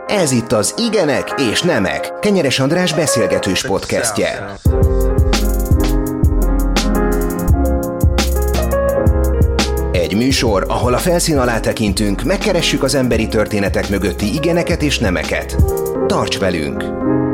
Ez itt az Igenek és Nemek, Kenyeres András beszélgetős podcastje. Egy műsor, ahol a felszín alá tekintünk, megkeressük az emberi történetek mögötti igeneket és nemeket. Tarts velünk!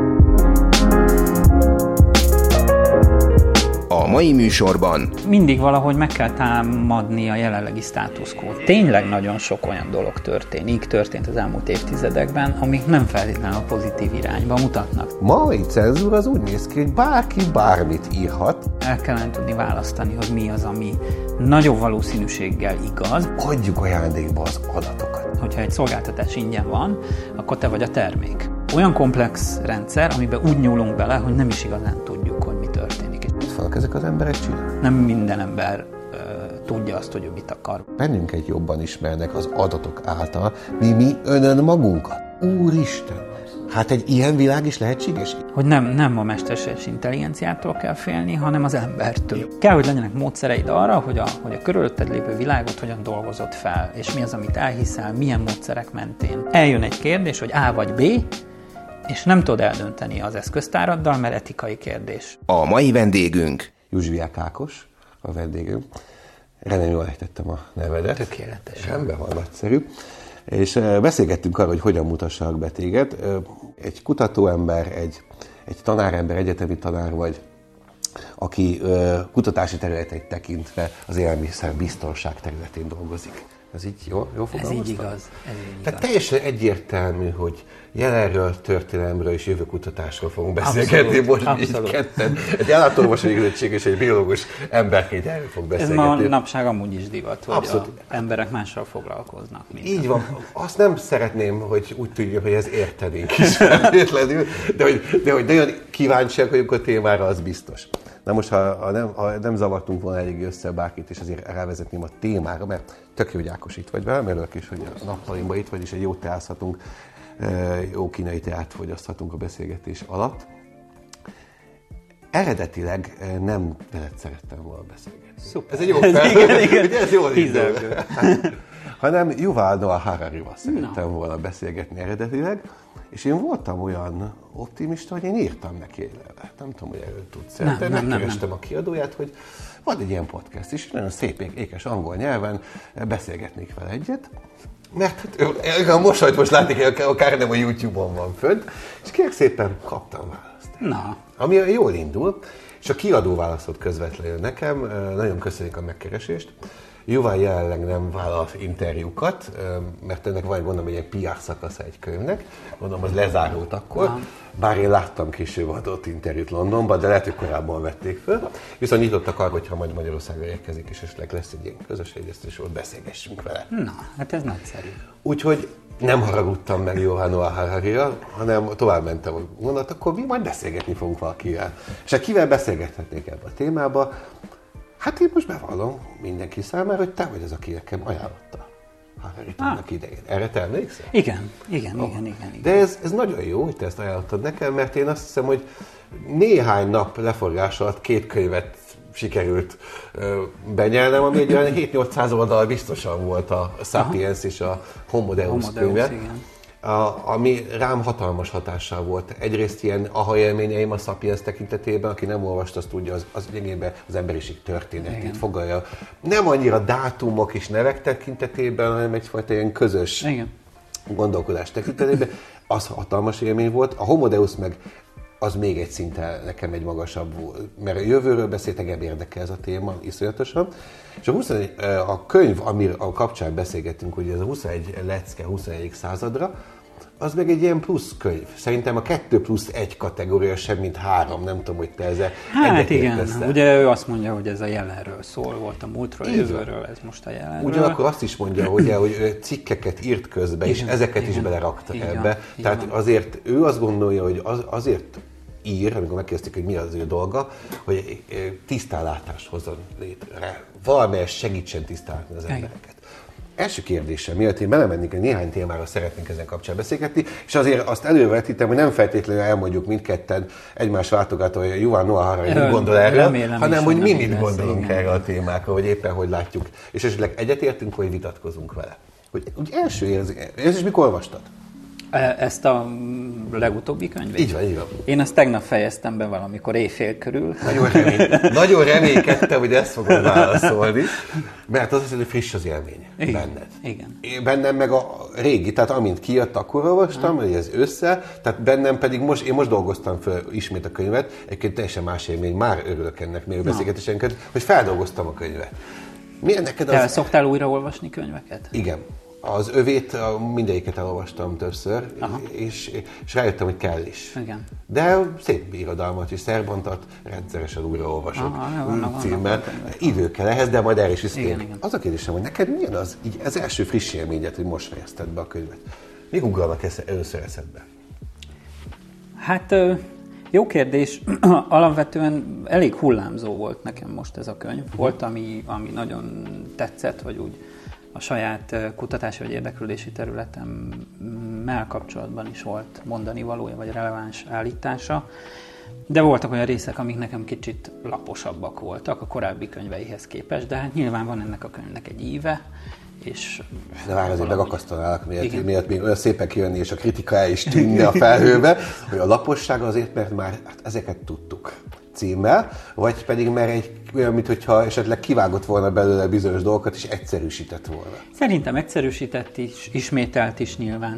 A mai műsorban mindig valahogy meg kell támadni a jelenlegi státuszkót. Tényleg nagyon sok olyan dolog történt az elmúlt évtizedekben, amik nem feltétlenül a pozitív irányba mutatnak. Mai cenzúra az úgy néz ki, hogy bárki bármit írhat. El kellene tudni választani, hogy mi az, ami nagyobb valószínűséggel igaz. Adjuk ajándékba az adatokat. Hogyha egy szolgáltatás ingyen van, akkor te vagy a termék. Olyan komplex rendszer, amiben úgy nyúlunk bele, hogy nem is igazán tudjuk, hogy mi történik. Mit fognak ezek az emberek csinálni? Nem minden ember tudja azt, hogy ő mit akar. Bennünket jobban ismernek az adatok által, mi önön magunkat. Úristen! Hát egy ilyen világ is lehetséges? Hogy nem a mesterséges intelligenciától kell félni, hanem az embertől. Kell, hogy legyenek módszereid arra, hogy a körülötted lévő világot hogyan dolgozod fel, és mi az, amit elhiszel, milyen módszerek mentén. Eljön egy kérdés, hogy A vagy B, és nem tudod eldönteni az eszköztáraddal, mert etikai kérdés. A mai vendégünk Juzsviák Ákos, a vendégünk. Remélem jól ejtettem a nevedet. Tökéletes. Rendben van, nagyszerű. És beszélgettünk arról, hogy hogyan mutassanak be téged. Egy kutatóember, egy tanárember, egyetemi tanár vagy, aki kutatási területeit tekintve az élelmiszer biztonság területén dolgozik. Ez így jó fogalmaztam? Ez így igaz. Tehát teljesen egyértelmű, hogy jelenről, történelemről és jövőkutatásról fogunk beszélgetni. Most így ketten. Egy állatorvosi végzettség és egy biológus emberként erről fog beszélgetni. Ez ma napság amúgy is divat, hogy az emberek mással foglalkoznak. Így van. Azt nem szeretném, hogy úgy tudjuk, hogy ez értenénk is feltétlenül, de hogy nagyon kíváncsiak vagyunk a témára, az biztos. Na most, ha nem zavartunk volna elég össze bárkit, és azért rávezetném a témára, mert tök jó, hogy Ákos itt vagy velem, örülök is, hogy a naptalimban itt vagy, és egy jót teázhatunk, jó kínai teát fogyaszthatunk a beszélgetés alatt. Eredetileg nem veled szerettem volna beszélgetni. Szuper. Ez egy jó fel. Igen. Ez jól indul. Hanem Yuval Noah Hararival szerettem volna beszélgetni eredetileg, és én voltam olyan optimista, hogy én írtam neki egy levelet. Nem tudom, hogy erről tudsz. Megkerestem a kiadóját, hogy van egy ilyen podcast is, nagyon szép, ékes angol nyelven beszélgetnék vele egyet. Mert a mosolyt most látni, akár nem a YouTube-on van fönt, és kérlek szépen kaptam választ. Na. Ami jól indul, és a kiadó válaszolt közvetlenül nekem, nagyon köszönjük a megkeresést. Yuval jelenleg nem vállal interjúkat, mert ennek van, gondolom, egy PR szakasza egy könyvnek, gondolom, az lezárult akkor, bár én láttam később adott interjút Londonban, de lehet, hogy korábban vették föl. Viszont nyitottak arra, hogyha majd Magyarországra érkezik, és esetleg lesz egy ilyen közös egyeztetés, ott beszélgessünk vele. Na, hát ez nagyszerű. Úgyhogy nem haragudtam meg Yuval Noah Hararira, hanem tovább mentem, hogy mondott, akkor mi majd beszélgetni fogunk valakivel. És hát kivel beszélgethetnék ebbe a témába? Hát én most bevallom mindenki számára, hogy te vagy az, aki nekem ajánlotta Hararit annak idején. Erre te emlékszel? Igen. De ez nagyon jó, hogy te ezt ajánlottad nekem, mert én azt hiszem, hogy néhány nap leforgás alatt 2 könyvet sikerült benyelnem, ami egy olyan 7-800 oldal biztosan volt a Sapiens és a Homo Deus könyve. Ami rám hatalmas hatással volt. Egyrészt ilyen aha élményeim a Sapiens tekintetében, aki nem olvasta, azt tudja, az lényegében az emberiség történetét foglalja. Nem annyira dátumok és nevek tekintetében, hanem egyfajta ilyen közös gondolkodás tekintetében. Az hatalmas élmény volt. A Homo Deus meg az még egy szinten nekem egy magasabb, mert a jövőről beszélt, engem érdekel ez a téma iszonyatosan. És a könyv, a kapcsán beszélgettünk, hogy ez a 21 lecke 21. századra, az meg egy ilyen plusz könyv. Szerintem a 2+1 kategória sem, mint 3. Nem tudom, hogy te ezzel hát igen, ugye ő azt mondja, hogy ez a jelenről szól, volt a múltról, jövőről, ez most a jelenről. Ugyanakkor azt is mondja, hogy cikkeket írt közbe, és ezeket is belerakta ebbe. Tehát azért ő azt gondolja, hogy azért ír, amikor megkérdezték, hogy mi az ő dolga, hogy tisztánlátást hozzon létre. Valamelyest segítsen tisztálni az embereket. Első kérdésem, mielőtt én belemennék, hogy néhány témára szeretnénk ezen kapcsán beszélgetni, és azért azt elővetítem, hogy nem feltétlenül elmondjuk mindketten egymás váltogató, hogy Yuval Noah Harari mit gondol erről, hanem hogy mi mit gondolunk erről a témákról, hogy éppen hogy látjuk. És esetleg egyetértünk, hogy vitatkozunk vele. Hogy úgy első érzés, mikor olvastad? Ezt a legutóbbi könyvét? Így van, így van. Én ezt tegnap fejeztem be valamikor éjfél körül. Nagyon reménykedtem, hogy ezt fogod válaszolni, mert az hogy friss az élmény benned. Igen. Bennem meg a régi, tehát amint kijött, akkor olvastam, hogy ez tehát bennem pedig én most dolgoztam fel ismét a könyvet, egyébként teljesen más élmény, már örülök ennek még a beszélgetésenket, hogy feldolgoztam a könyvet. Milyen neked az... Te szoktál újraolvasni könyveket? Igen. Az övét, mindegyiket elolvastam többször, és rájöttem, hogy kell is. Igen. De szép irodalmat is, Szerbantat rendszeresen újraolvasok címmel. Idő kell ehhez, de majd erre is visszatérünk. Az a kérdésem, hogy neked milyen az első friss élményed, hogy most fejezted be a könyvet? Mik ugralnak először eszedbe? Hát jó kérdés. Alapvetően elég hullámzó volt nekem most ez a könyv. Volt, ami nagyon tetszett, vagy úgy a saját kutatási vagy érdeklődési területemmel kapcsolatban is volt mondani valója, vagy releváns állítása. De voltak olyan részek, amik nekem kicsit laposabbak voltak a korábbi könyveihez képest, de hát nyilván van ennek a könyvnek egy íve, és... De már azért megakasztanálak, miért még olyan szépen kijönni, és a kritika el is tűnne a felhőbe, hogy a laposság azért, mert már ezeket tudtuk címmel, vagy pedig mert olyan, mintha esetleg kivágott volna belőle bizonyos dolgokat, és egyszerűsített volna. Szerintem egyszerűsített is, ismételt is nyilván.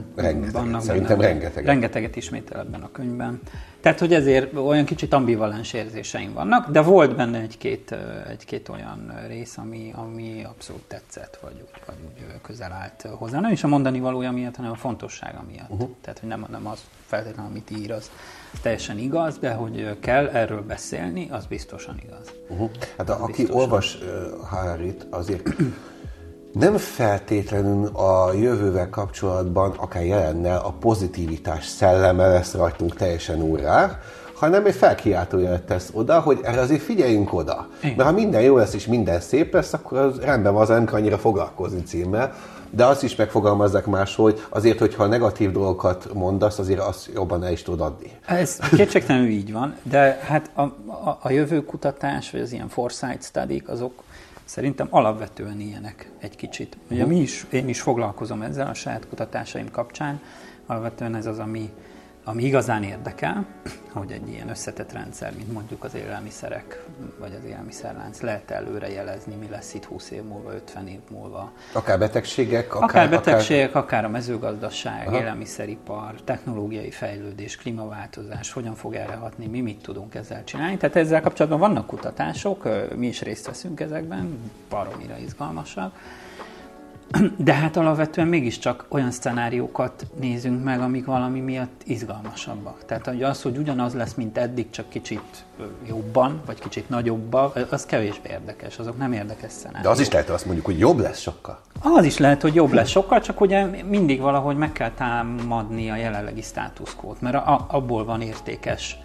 Rengeteget ismétel ebben a könyvben. Tehát, hogy ezért olyan kicsit ambivalens érzéseim vannak, de volt benne egy-két olyan rész, ami abszolút tetszett, vagy úgy közel állt hozzá. Nem is a mondani valója miatt, hanem a fontossága miatt. Tehát, hogy nem az feltétlenül, amit ír, az teljesen igaz, de hogy kell erről beszélni, az biztosan igaz. Hát aki olvas Harari-t, azért nem feltétlenül a jövővel kapcsolatban, akár jelennel a pozitivitás szelleme lesz rajtunk teljesen úrrá, hanem egy felkiáltójelet tesz oda, hogy erre azért figyeljünk oda. Mert ha minden jó lesz és minden szép lesz, akkor az rendben van, az nem kell annyira foglalkozni címmel. De azt is megfogalmazzák máshogy, azért, hogyha negatív dolgokat mondasz, azért azt jobban el is tudod adni. Ez kétségtelenül így van, de hát a jövőkutatás, vagy az ilyen foresight study-k, azok szerintem alapvetően ilyenek egy kicsit. Ugye én is foglalkozom ezzel a saját kutatásaim kapcsán, alapvetően ez az, ami igazán érdekel, hogy egy ilyen összetett rendszer, mint mondjuk az élelmiszerek, vagy az élelmiszerlánc, lehet előre jelezni, mi lesz itt 20 év múlva, 50 év múlva. Akár betegségek, akár a mezőgazdaság, élelmiszeripar, technológiai fejlődés, klímaváltozás, hogyan fog erre hatni, mi mit tudunk ezzel csinálni. Tehát ezzel kapcsolatban vannak kutatások, mi is részt veszünk ezekben, baromira izgalmasak. De hát alapvetően mégiscsak olyan szcenáriókat nézünk meg, amik valami miatt izgalmasabbak. Tehát az, hogy ugyanaz lesz, mint eddig, csak kicsit jobban, vagy kicsit nagyobban, az kevésbé érdekes, azok nem érdekes szenáriók. De az is lehet, hogy azt mondjuk, hogy jobb lesz sokkal. Az is lehet, hogy jobb lesz sokkal, csak ugye mindig valahogy meg kell támadni a jelenlegi státuszkót, mert abból van értékes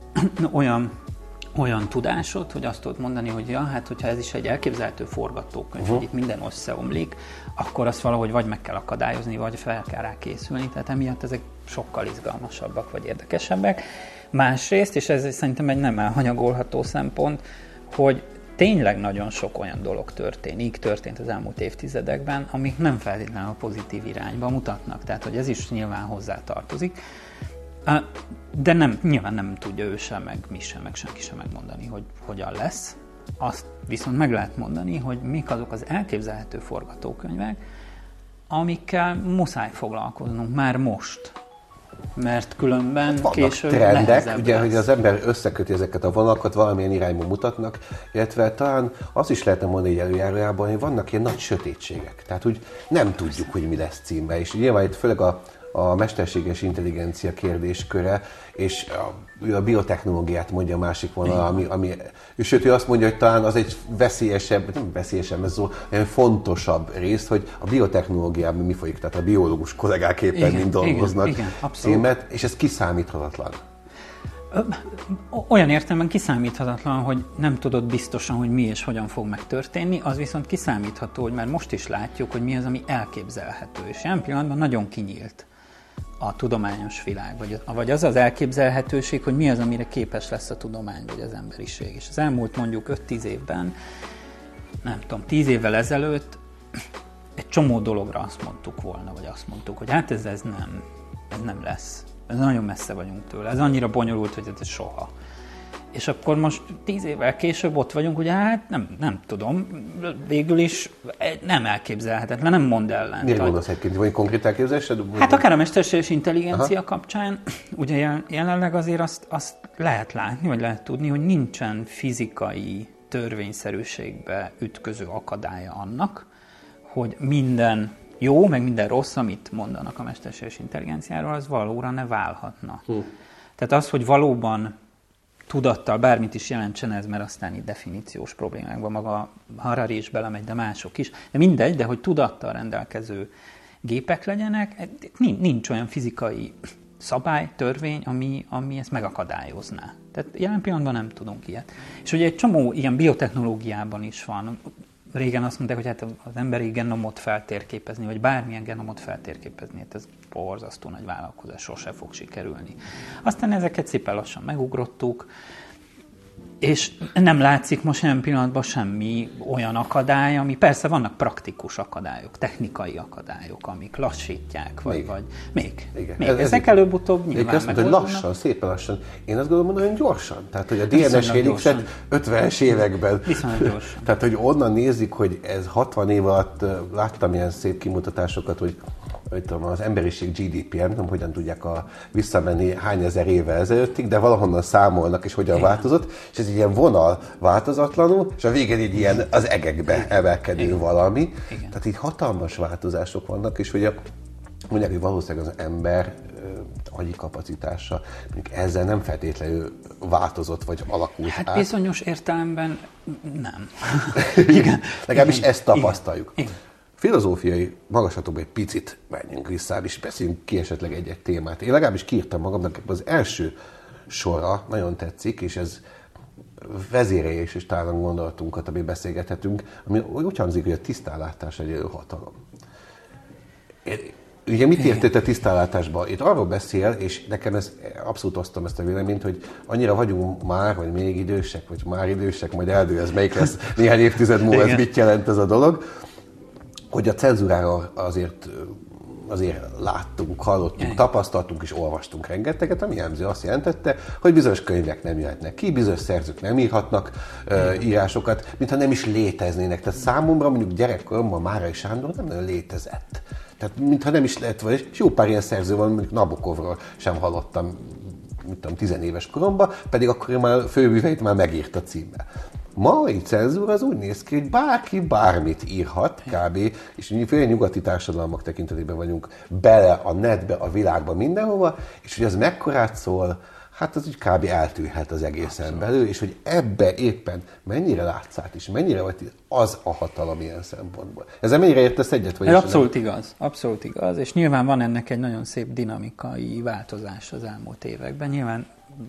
olyan tudásod, hogy azt tudod mondani, hogy ja, hát hogyha ez is egy elképzelhető forgatókönyv, hogy itt minden összeomlik, akkor azt valahogy vagy meg kell akadályozni, vagy fel kell rá készülni, tehát emiatt ezek sokkal izgalmasabbak, vagy érdekesebbek. Másrészt, és ez szerintem egy nem elhanyagolható szempont, hogy tényleg nagyon sok olyan dolog történt az elmúlt évtizedekben, amik nem feltétlenül a pozitív irányba mutatnak, tehát hogy ez is nyilván hozzá tartozik. De nyilván nem tudja ő sem, meg mi sem, meg senki sem megmondani, hogy hogyan lesz. Azt viszont meg lehet mondani, hogy mik azok az elképzelhető forgatókönyvek, amikkel muszáj foglalkoznunk már most. Mert különben később trendek, ugye, hogy az ember összeköti ezeket a vonalakat, valamilyen irányba mutatnak, illetve talán azt is lehetne mondani előjárójában, hogy vannak ilyen nagy sötétségek. Tehát úgy nem tudjuk, hogy mi lesz címbe. És nyilván itt főleg a mesterséges intelligencia kérdésköre, és a biotechnológiát mondja a másik vonal, sőt, ő azt mondja, hogy talán az egy veszélyesebb, ez olyan fontosabb rész, hogy a biotechnológiában mi folyik, tehát a biológus kollégák éppen mind dolgoznak címet, és ez kiszámíthatatlan. Olyan értelemben kiszámíthatatlan, hogy nem tudod biztosan, hogy mi és hogyan fog megtörténni, az viszont kiszámítható, hogy már most is látjuk, hogy mi az, ami elképzelhető, és ilyen pillanatban nagyon kinyílt a tudományos világ, vagy az az elképzelhetőség, hogy mi az, amire képes lesz a tudomány, vagy az emberiség. És az elmúlt mondjuk 5-10 évben, nem tudom, 10 évvel ezelőtt egy csomó dologra azt mondtuk volna, vagy azt mondtuk, hogy hát ez nem. ez nem lesz. Ez nagyon messze vagyunk tőle. Ez annyira bonyolult, hogy ez soha. És akkor most 10 évvel később ott vagyunk, ugye hát nem tudom, végül is nem elképzelhetetlen, nem mond ellen. Miért gondolsz egyébként? Vagy konkrét elképzelésed? Hát akár a mesterséges intelligencia kapcsán, ugye jelenleg azért azt lehet látni, vagy lehet tudni, hogy nincsen fizikai törvényszerűségbe ütköző akadálya annak, hogy minden jó, meg minden rossz, amit mondanak a mesterséges intelligenciáról, az valóra ne válhatna. Tehát az, hogy valóban tudattal bármit is jelentsen ez, mert aztán itt definíciós problémákban maga Harari is belemegy, de mások is. De mindegy, de hogy tudattal rendelkező gépek legyenek, nincs olyan fizikai szabály, törvény, ami ezt megakadályozná. Tehát jelen pillanatban nem tudunk ilyet. És ugye egy csomó ilyen biotechnológiában is van. Régen azt mondták, hogy hát az emberi genomot feltérképezni, vagy bármilyen genomot feltérképezni, hát ez borzasztó nagy vállalkozás, sose fog sikerülni. Aztán ezeket szépen lassan megugrottuk, és nem látszik most jelen pillanatban semmi olyan akadály, ami persze vannak praktikus akadályok, technikai akadályok, amik lassítják, vagy még ezek előbb-utóbb nyilván azt mondta, hogy lassan, szépen lassan. Én azt gondolom, hogy nagyon gyorsan. Tehát, hogy a DNS helixet 50-es években. Viszonylag gyorsan. Tehát, hogy onnan nézik, hogy ez 60 év alatt, láttam ilyen szép kimutatásokat, hogy az emberiség GDP-en, nem tudom, hogyan tudják visszamenni hány ezer éve ezelőttig, de valahonnan számolnak, és hogyan változott, és ez egy ilyen vonal változatlanul, és a végén egy ilyen az egekbe emelkedő valami. Tehát így hatalmas változások vannak, és ugye mondják, hogy valószínűleg az ember agyi kapacitása mondjuk ezzel nem feltétlenül változott, vagy alakult át. Hát bizonyos értelemben nem. Igen. Legalábbis ezt tapasztaljuk. Igen. Filozófiai magaslatokba egy picit menjünk vissza, és beszéljünk ki esetleg egy témát. Én legalábbis kiírtam magamnak, az első sora nagyon tetszik, és ez vezérelje és talán gondolatunkat, amit beszélgethetünk, ami úgy hangzik, hogy a tisztánlátás egy hatalom. Ugye mit értett a tisztánlátásban? Itt arról beszél, és nekem abszolút osztom ezt a véleményt, hogy annyira vagyunk már, vagy még idősek, vagy már idősek, majd eldől, ez melyik lesz néhány évtized múlva, ez mit jelent ez a dolog, hogy a cenzúrára azért láttunk, hallottunk, tapasztaltunk és olvastunk rengeteget, ami jellemző azt jelentette, hogy bizonyos könyvek nem jöhetnek ki, bizonyos szerzők nem írhatnak írásokat, mintha nem is léteznének. Tehát számomra mondjuk gyerekkoromban Márai Sándor nem nagyon létezett. Tehát mintha nem is lehet, és jó pár ilyen szerző van, mondjuk Nabokovról sem hallottam, mit tudom, 10 éves koromban, pedig akkor már főműveit már megírta címmel. Ma egy cenzúra az úgy néz ki, hogy bárki bármit írhat, kb. És mi főleg nyugati társadalmak tekintetében vagyunk bele a netbe, a világba, mindenhova, és hogy az mekkorát szól, hát az úgy kb. Eltűnhet az egészen belül, és hogy ebbe éppen mennyire látsz át, és mennyire vagy az a hatalom ilyen szempontból. Ezzel mennyire értesz egyet? Vagy abszolút igaz, és nyilván van ennek egy nagyon szép dinamikai változás az elmúlt években, nyilván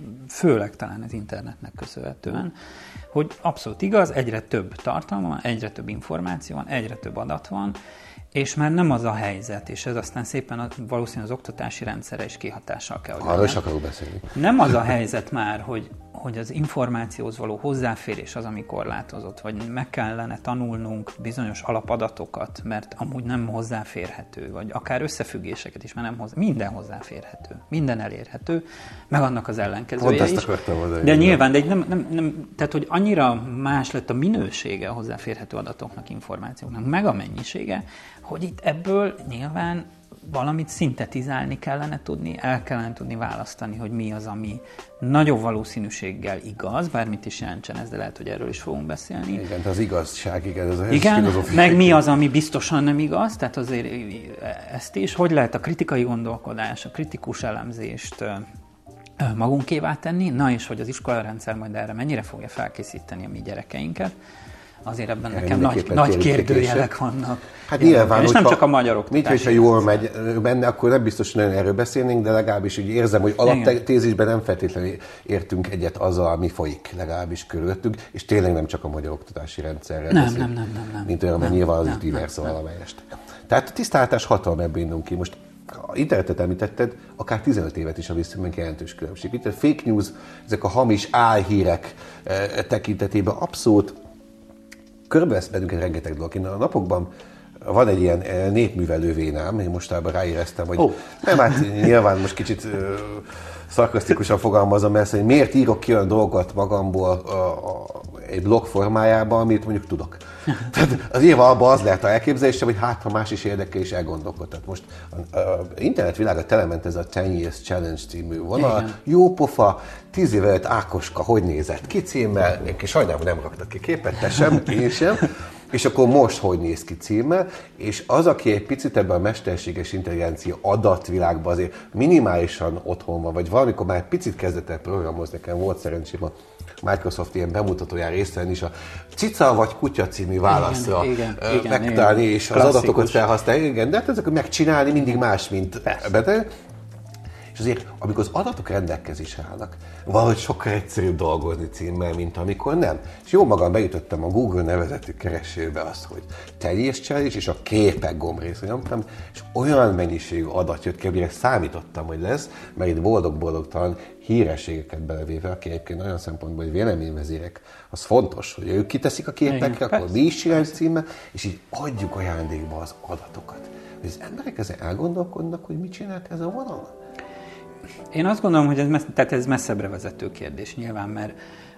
főleg talán az internetnek köszönhetően, hogy abszolút igaz, egyre több tartalma van, egyre több információ van, egyre több adat van, és már nem az a helyzet, és ez aztán szépen valószínűleg az oktatási rendszerre is kihatással kell, hogy arról is akarok beszélni. Nem az a helyzet már, hogy az információhoz való hozzáférés az, ami korlátozott, vagy meg kellene tanulnunk bizonyos alapadatokat, mert amúgy nem hozzáférhető, vagy akár összefüggéseket is, mert nem minden hozzáférhető, minden elérhető, meg annak az ellenkezője is. De nyilván, de nem, tehát hogy annyira más lett a minősége a hozzáférhető adatoknak, információknak, meg a mennyisége, hogy itt ebből nyilván valamit szintetizálni kellene tudni, el kellene tudni választani, hogy mi az, ami nagyobb valószínűséggel igaz, bármit is jelentsen ez, de lehet, hogy erről is fogunk beszélni. Igen, az igazság, igen, meg mi az, ami biztosan nem igaz, tehát azért ezt is, hogy lehet a kritikai gondolkodás, a kritikus elemzést magunkévá tenni, na és hogy az iskolarendszer majd erre mennyire fogja felkészíteni a mi gyerekeinket. Azért ebben nekem nagy kérdőjelek vannak. Hát nyilván, és nem csak a magyarok. Mit, hogyha jól megy benne, akkor nem biztos, hogy nagyon erről beszélnénk, de legalábbis úgy érzem, hogy alaptézisben nem feltétlenül értünk egyet azzal, ami folyik legalábbis körülöttünk, és tényleg nem csak a magyar oktatási rendszerrel beszélünk, mint olyan, mert nyilván az is divers valamelyest. Tehát a tisztánlátás hatalma ebből indulunk ki. Most a internetet említetted, akár 15 évet is a visszamenk jelentős különbség. Itt a fake news, ezek a hamis álhírek tekintetében abszolút körbevesz bennünket rengeteg dolog. Én a napokban van egy ilyen népművelő vénám, én mostában ráéreztem, hogy nem, hát nyilván most kicsit szarkasztikusan fogalmazom, mert hogy miért írok ki olyan dolgot magamból egy blog formájában, amit mondjuk tudok. Tehát az nyilván abban az lehet a elképzelésem, hogy hát, ha más is érdekel és elgondolkod. Tehát most az internetvilága telement ez a 10 Years Challenge című vonal, jó pofa, 10 év előtt Ákoska hogy nézett ki címmel, és sajnálom, nem raktak ki képet, te sem, én sem. És akkor most hogy néz ki címmel, és az, aki egy picit ebben a mesterséges intelligencia adatvilágban azért minimálisan otthon van, vagy valamikor már egy picit kezdett el programozni, nekem volt szerencsém a Microsoft ilyen bemutatóján részt venni, és a cica vagy kutya című válaszra megtalálni, és az adatokat felhasználni, igen, de hát ezeket megcsinálni mindig más, mint beteg. És azért, amikor az adatok rendelkezésre állnak, valahogy sokkal egyszerűbb dolgozni címmel, mint amikor nem. És jó magam beütöttem a Google nevezetű keresőbe azt, hogy teljescselés, és a képek gombrészre nyomtam, és olyan mennyiségű adat jött ki, amire számítottam, hogy lesz, mert itt boldog-boldogtalan hírességeket belevéve, aki egyébként olyan szempontból, hogy véleményvezérek, az fontos, hogy ők kiteszik a képekre, akkor mi is csináljuk címmel, és így adjuk ajándékba az adatokat. Hogy az emberek ezen elgondolkodnak, hogy mit csinált ez a vonal? Én azt gondolom, hogy ez messzebbre vezető kérdés nyilván, mert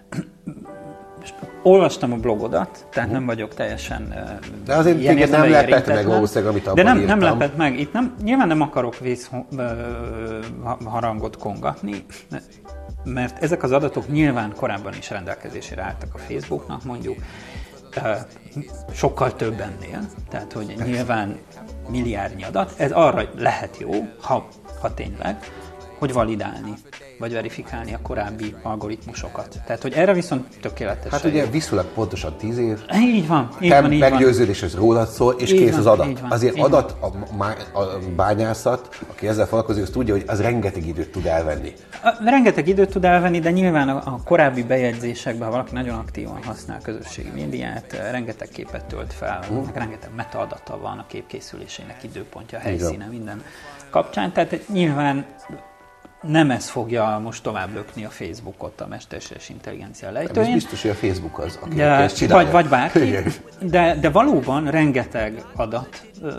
olvastam a blogodat, tehát nem vagyok teljesen de azért téged nem lepett meg valószínűleg, amit abban írtam. De nem lepett meg. Itt nyilván nem akarok vészharangot kongatni, mert ezek az adatok nyilván korábban is rendelkezésére álltak a Facebooknak, mondjuk sokkal több ennél, tehát hogy nyilván milliárdnyi adat. Ez arra lehet jó, ha tényleg, hogy validálni, vagy verifikálni a korábbi algoritmusokat. Tehát, hogy erre viszont tökéletes. Hát ugye viszonylag pontosan 10 év. Így van. Meggyőződés, hogy rólad szól, és így kész van, az adat. Azért adat, a bányászat, aki ezzel foglalkozik, az tudja, hogy az rengeteg időt tud elvenni. Rengeteg időt tud elvenni, de nyilván a korábbi bejegyzésekben, ha valaki nagyon aktívan használ közösségi médiát, rengeteg képet tölt fel, rengeteg metaadata van a kép készülésének időpontja, helyszíne, minden kapcsán. Tehát nyilván nem ez fogja most tovább lökni a Facebookot, a mesterséges intelligencia lejtőjén. Ez biztos, hogy a Facebook az, aki ezt csinálja. Vagy bárki, de valóban rengeteg adat,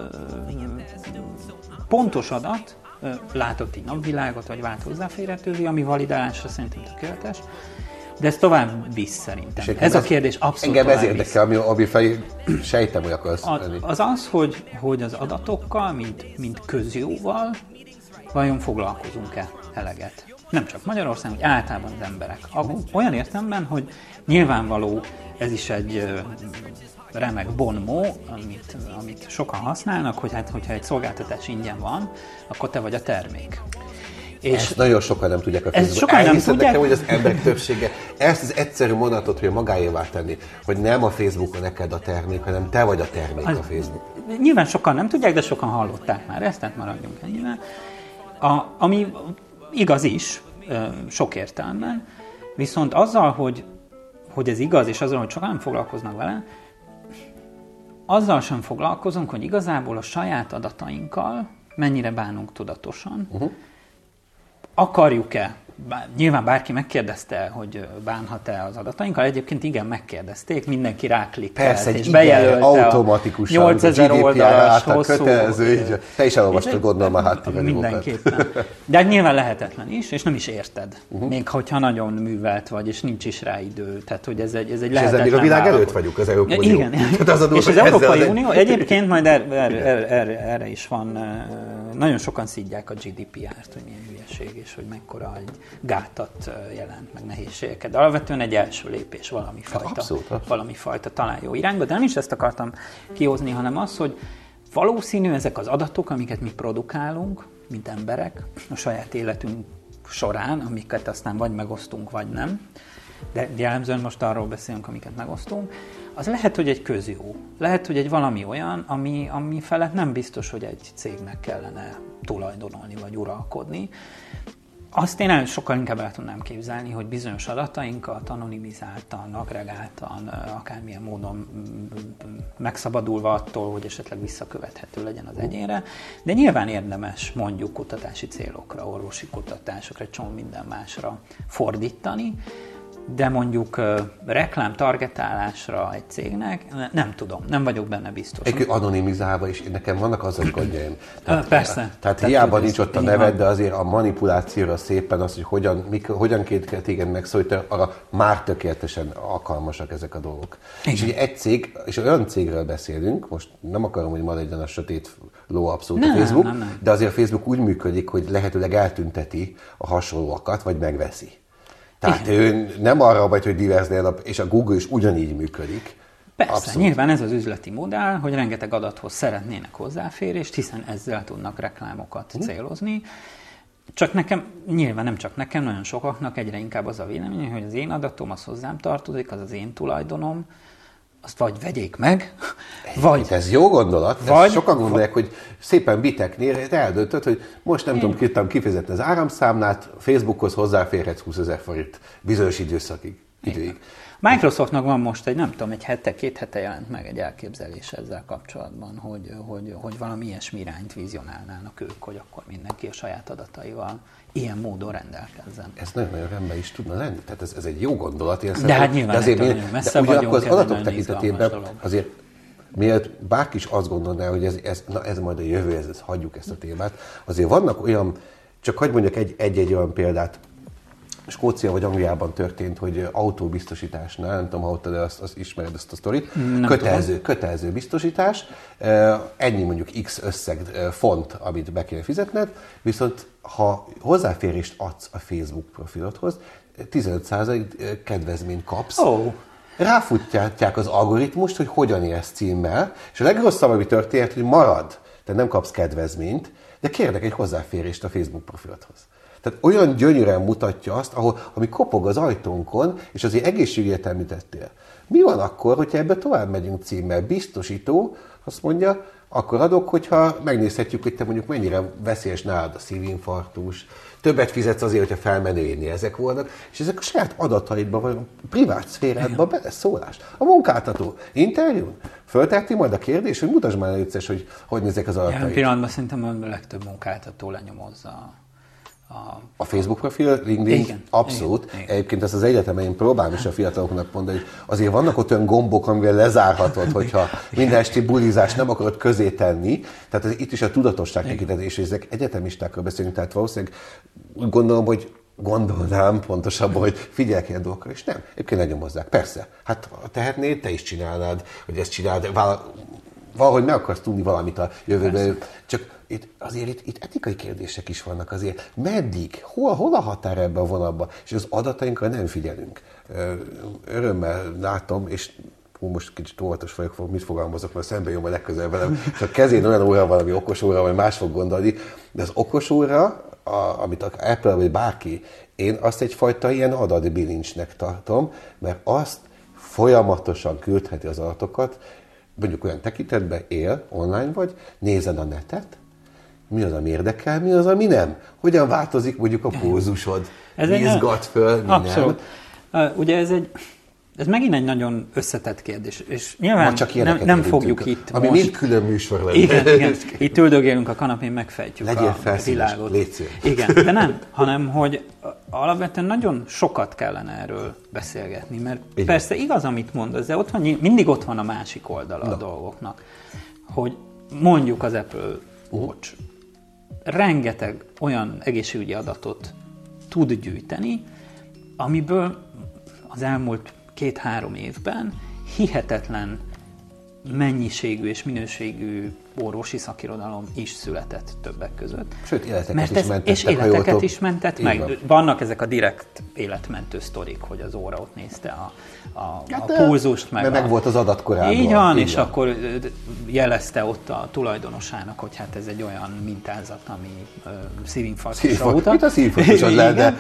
pontos adat látott így napvilágot, vagy vált hozzáférhetővé, ami validálásra szerintem tökéletes. De ez tovább visz szerintem. Ez a kérdés abszolút engem ez érdekel, ami felé sejtem, hogy akarsz lenni. Az, hogy az adatokkal, mint közjóval, vajon foglalkozunk-e eleget? Nem csak Magyarországon, hogy általában az emberek. Olyan értelemben, hogy nyilvánvaló, ez is egy remek bonmó, amit sokan használnak, hogy hát, hogyha egy szolgáltatás ingyen van, akkor te vagy a termék. És ezt nagyon sokan nem tudják a Facebookon. Elhiszed nekem, hogy az emberek többsége ezt az egyszerű mondatot, hogy magáévá tenni, hogy nem a Facebookon neked a termék, hanem te vagy a termék a Facebook. Nyilván sokan nem tudják, de sokan hallották már ezt, tehát maradjunk ennyivel. Ami igaz is, sok értelemben, viszont azzal, hogy ez igaz, és azzal, hogy sokan nem foglalkoznak vele, azzal sem foglalkozunk, hogy igazából a saját adatainkkal mennyire bánunk tudatosan. Akarjuk-e? Nyilván bárki megkérdezte, hogy bánhat-e az adatainkkal. Egyébként igen, megkérdezték, mindenki ráklikkelt, és bejelölte automatikusan, 8000 oldalas hosszú... kötelező, te is elolvastad, gondolom a háttérben. Mindenképpen. De hát nyilván lehetetlen is, és nem is érted. Még hogyha nagyon művelt vagy, és nincs is rá idő. Tehát, hogy ez egy lehetetlen... És ezzel még a világ előtt vagyunk, az Európai Unió. Igen. És az Európai Unió egyébként majd erre is van, nagyon sokan szidják a GDPR-t, hogy milyen hülyeség, és hogy mekkora egy gátat jelent, meg nehézségeket. De alapvetően egy első lépés valami fajta talán jó irányba. De nem is ezt akartam kihozni, hanem az, hogy valószínű ezek az adatok, amiket mi produkálunk, mint emberek, a saját életünk során, amiket aztán vagy megosztunk, vagy nem, de jellemzően most arról beszélünk, amiket megosztunk, az lehet, hogy egy közjó. Lehet, hogy egy valami olyan, ami felett nem biztos, hogy egy cégnek kellene tulajdonolni, vagy uralkodni. Azt én sokkal inkább el tudnám képzelni, hogy bizonyos adatainkat anonimizáltan, agregáltan, akármilyen módon megszabadulva attól, hogy esetleg visszakövethető legyen az egyénre, de nyilván érdemes mondjuk kutatási célokra, orvosi kutatásokra, egy csomó minden másra fordítani, de mondjuk reklám targetálásra egy cégnek, nem tudom, nem vagyok benne biztos. Egy anonimizálva is, nekem vannak az gondjaim. Persze. Tehát hiába nincs ott a neved, de azért a manipulációra szépen az, hogy hogyan kell téged megszólítani, arra már tökéletesen alkalmasak ezek a dolgok. Igen. És ugye egy cég, és olyan cégről beszélünk, most nem akarom, hogy ma legyen a sötét ló abszolút a Facebook, nem. De azért a Facebook úgy működik, hogy lehetőleg eltünteti a hasonlóakat, vagy megveszi. Tehát ő nem arra vagy, hogy diverznél, és a Google is ugyanígy működik. Persze, abszolút. Nyilván ez az üzleti modell, hogy rengeteg adathoz szeretnének hozzáférést, hiszen ezzel tudnak reklámokat célozni. Csak nekem, nyilván nem csak nekem, nagyon sokaknak egyre inkább az a vélemény, hogy az én adatom az hozzám tartozik, az az én tulajdonom, azt vagy vegyék meg, vagy... Ez jó gondolat, vagy, sokan gondolják, hogy szépen biteknél eldöntöd, hogy most nem tudom kifizetni az áramszámlát, Facebookhoz hozzáférhetsz 20 000 forint bizonyos időig. Microsoftnak van most két hete jelent meg egy elképzelés ezzel kapcsolatban, hogy valami ilyesmi irányt vizionálnának ők, hogy akkor mindenki a saját adataival ilyen módon rendelkezzen. Ez nagyon rendben is tudna lenni, tehát ez egy jó gondolat. De hát nyilván nagyon messze vagyunk, az adatok tekintetében azért miért bárki is azt gondolná, hogy ez majd a jövő, hagyjuk ezt a témát, azért vannak olyan, csak hadd mondjak egy olyan példát, Skócia vagy Angliában történt, hogy autóbiztosításnál, nem tudom, ha ott azt ismered ezt a sztorit, kötelező biztosítás, ennyi mondjuk X összeg font, amit be kell fizetned, viszont ha hozzáférést adsz a Facebook profilodhoz, 15% kedvezményt kapsz. Ráfutják az algoritmust, hogy hogyan érsz címmel, és a legrosszabb, ami történt, hogy marad, tehát nem kapsz kedvezményt, de kérnek egy hozzáférést a Facebook profilodhoz. Tehát olyan gyönyörűen mutatja azt, ami kopog az ajtónkon, és azért egészségügyet említettél. Mi van akkor, hogyha ebbe tovább megyünk címmel? Biztosító, azt mondja, akkor adok, hogyha megnézhetjük, hogy te mondjuk mennyire veszélyes nálad a szívinfarktus, többet fizetsz azért, hogyha felmenőjénél ezek volnak, és ezek a saját adataidban, vagy a privát szférádban beleszólás. A munkáltató interjún föltetti majd a kérdés, hogy mutasd már egyszer, hogy nézek az adataid. Jelen pillanatban szerintem a legtöbb munkáltató lenyomozza a Facebook profil, LinkedIn, igen, abszolút. Igen. Egyébként ezt az egyetemen én próbálom is a fiataloknak mondani, hogy azért vannak ott olyan gombok, amivel lezárhatod, hogyha minden esti bulizást nem akarod közé tenni. Tehát itt is a tudatosság tekintetés, és ezek egyetemistákról beszélünk, tehát valószínűleg úgy gondolom, hogy gondolnám pontosabban, hogy figyelj ilyen dolgokra, és nem. Egyébként lenyomozzák. Persze. Hát tehetnéd, te is csinálnád, hogy ezt csináld. Valahogy meg akarsz tudni valamit a jövőben. Csak itt etikai kérdések is vannak azért. Meddig? Hol a határ ebben a vonalban? És az adatainkra nem figyelünk. Örömmel látom, és most kicsit óvatos vagyok, mit fogalmazok, mert szembe jön a legközelebb velem. Csak kezén olyan óra van, ami okos óra, vagy más fog gondolni. De az okos óra, amit Apple vagy bárki, én azt egyfajta ilyen adatbilincsnek tartom, mert azt folyamatosan küldheti az adatokat, mondjuk olyan tekintetben él, online vagy, nézed a netet, mi az, ami érdekel, mi az, ami nem. Hogyan változik mondjuk a pulzusod, izgat föl, mi abszolút. Nem. Ugye ez megint egy nagyon összetett kérdés, és nyilván nem fogjuk itt ami most... mind külön műsor lenne. Igen, itt üldögélünk a kanapén, megfejtjük a világot. Légy igen, de nem, hanem hogy alapvetően nagyon sokat kellene erről beszélgetni, mert igen. Persze igaz, amit mondasz, de mindig ott van a másik oldala a dolgoknak, hogy mondjuk az Apple Watch rengeteg olyan egészségügyi adatot tud gyűjteni, amiből az elmúlt 2-3 évben hihetetlen mennyiségű és minőségű orvosi szakirodalom is született többek között. Sőt, életeket is mentett meg. Vannak ezek a direkt életmentő sztorik, hogy az óra ott nézte a pulzust. Meg volt az adat korábban. Így van, és akkor jelezte ott a tulajdonosának, hogy hát ez egy olyan mintázat, ami szívinfarktusra utal. Mit a szívinfarktusod lenne?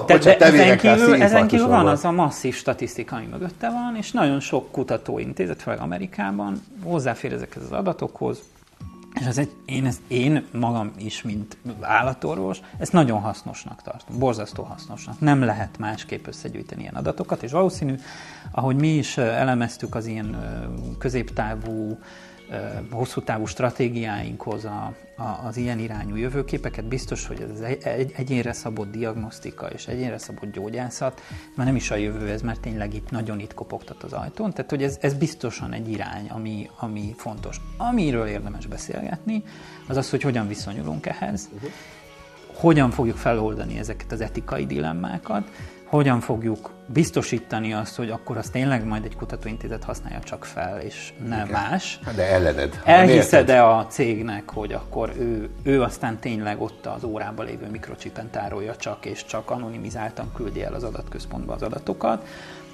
Ezen kívül van az a masszív statisztika, ami mögötte van, és nagyon sok kutatóintézet, főleg Amerikában hozzáfér ezekhez az adatokhoz, és én magam is, mint állatorvos, ezt nagyon hasznosnak tartom, borzasztó hasznosnak. Nem lehet másképp összegyűjteni ilyen adatokat, és valószínű, ahogy mi is elemeztük az ilyen középtávú hosszú távú stratégiáinkhoz az ilyen irányú jövőképeket, biztos, hogy ez egyénre szabott diagnosztika és egyénre szabott gyógyászat már nem is a jövő ez, mert tényleg itt kopogtat az ajtón. Tehát, hogy ez biztosan egy irány, ami fontos. Amiről érdemes beszélgetni, az az, hogy hogyan viszonyulunk ehhez, hogyan fogjuk feloldani ezeket az etikai dilemmákat, hogyan fogjuk biztosítani azt, hogy akkor azt tényleg majd egy kutatóintézet használja csak fel, és nem más. De ellened. Elhiszed-e a cégnek, hogy akkor ő aztán tényleg ott az órában lévő mikrocsipen tárolja csak, és csak anonimizáltan küldi el az adatközpontba az adatokat?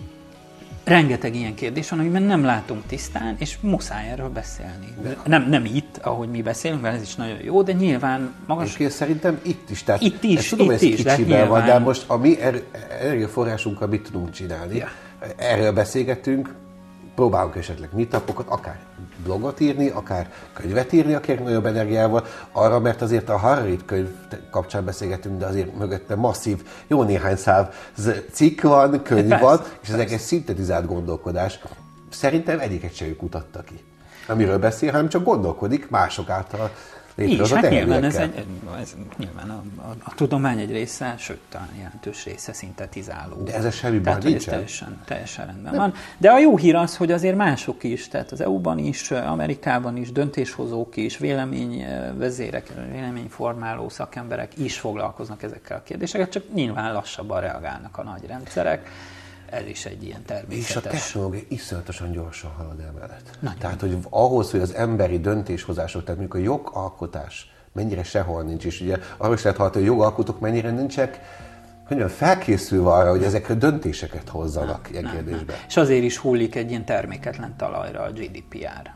Rengeteg ilyen kérdés van, amiben nem látunk tisztán, és muszáj erről beszélni. Nem itt, ahogy mi beszélünk, mert ez is nagyon jó, de nyilván magas... És szerintem itt is. Tehát itt is, tudom, itt ez is, kicsiben van, de most a mi erőforrásunkkal mit tudunk csinálni? Ja. Erről beszélgetünk, próbálunk esetleg meetupokat, akár blogot írni, akár könyvet írni, akár nagyobb energiával, arra, mert azért a Harari könyv kapcsán beszélgetünk, de azért mögötte masszív, jó néhány száz cikk van, könyv van, és ezek egy szintetizált gondolkodás. Szerintem egyiket se ő kutatta ki, amiről beszél, hanem csak gondolkodik mások által létrehozott nyilván nyilván a tudomány egy része, sőt, talán jelentős része szintetizáló. De ez semmi baj nincsen. Teljesen rendben van. De a jó hír az, hogy azért mások is, tehát az EU-ban is, Amerikában is, döntéshozók is, véleményvezérek, véleményformáló szakemberek is foglalkoznak ezekkel a kérdésekkel, csak nyilván lassabban reagálnak a nagy rendszerek. Ez is egy ilyen természetes. És a technológia iszonyatosan gyorsan halad emellett. Tehát, hogy ahhoz, hogy az emberi döntéshozások, tehát mondjuk a jogalkotás mennyire sehol nincs, és ugye arról is lehet hallani, hogy a jogalkotók mennyire nincsenek felkészülve arra, hogy ezekre döntéseket hozzanak ilyen kérdésben. És azért is hullik egy ilyen terméketlen talajra a GDPR.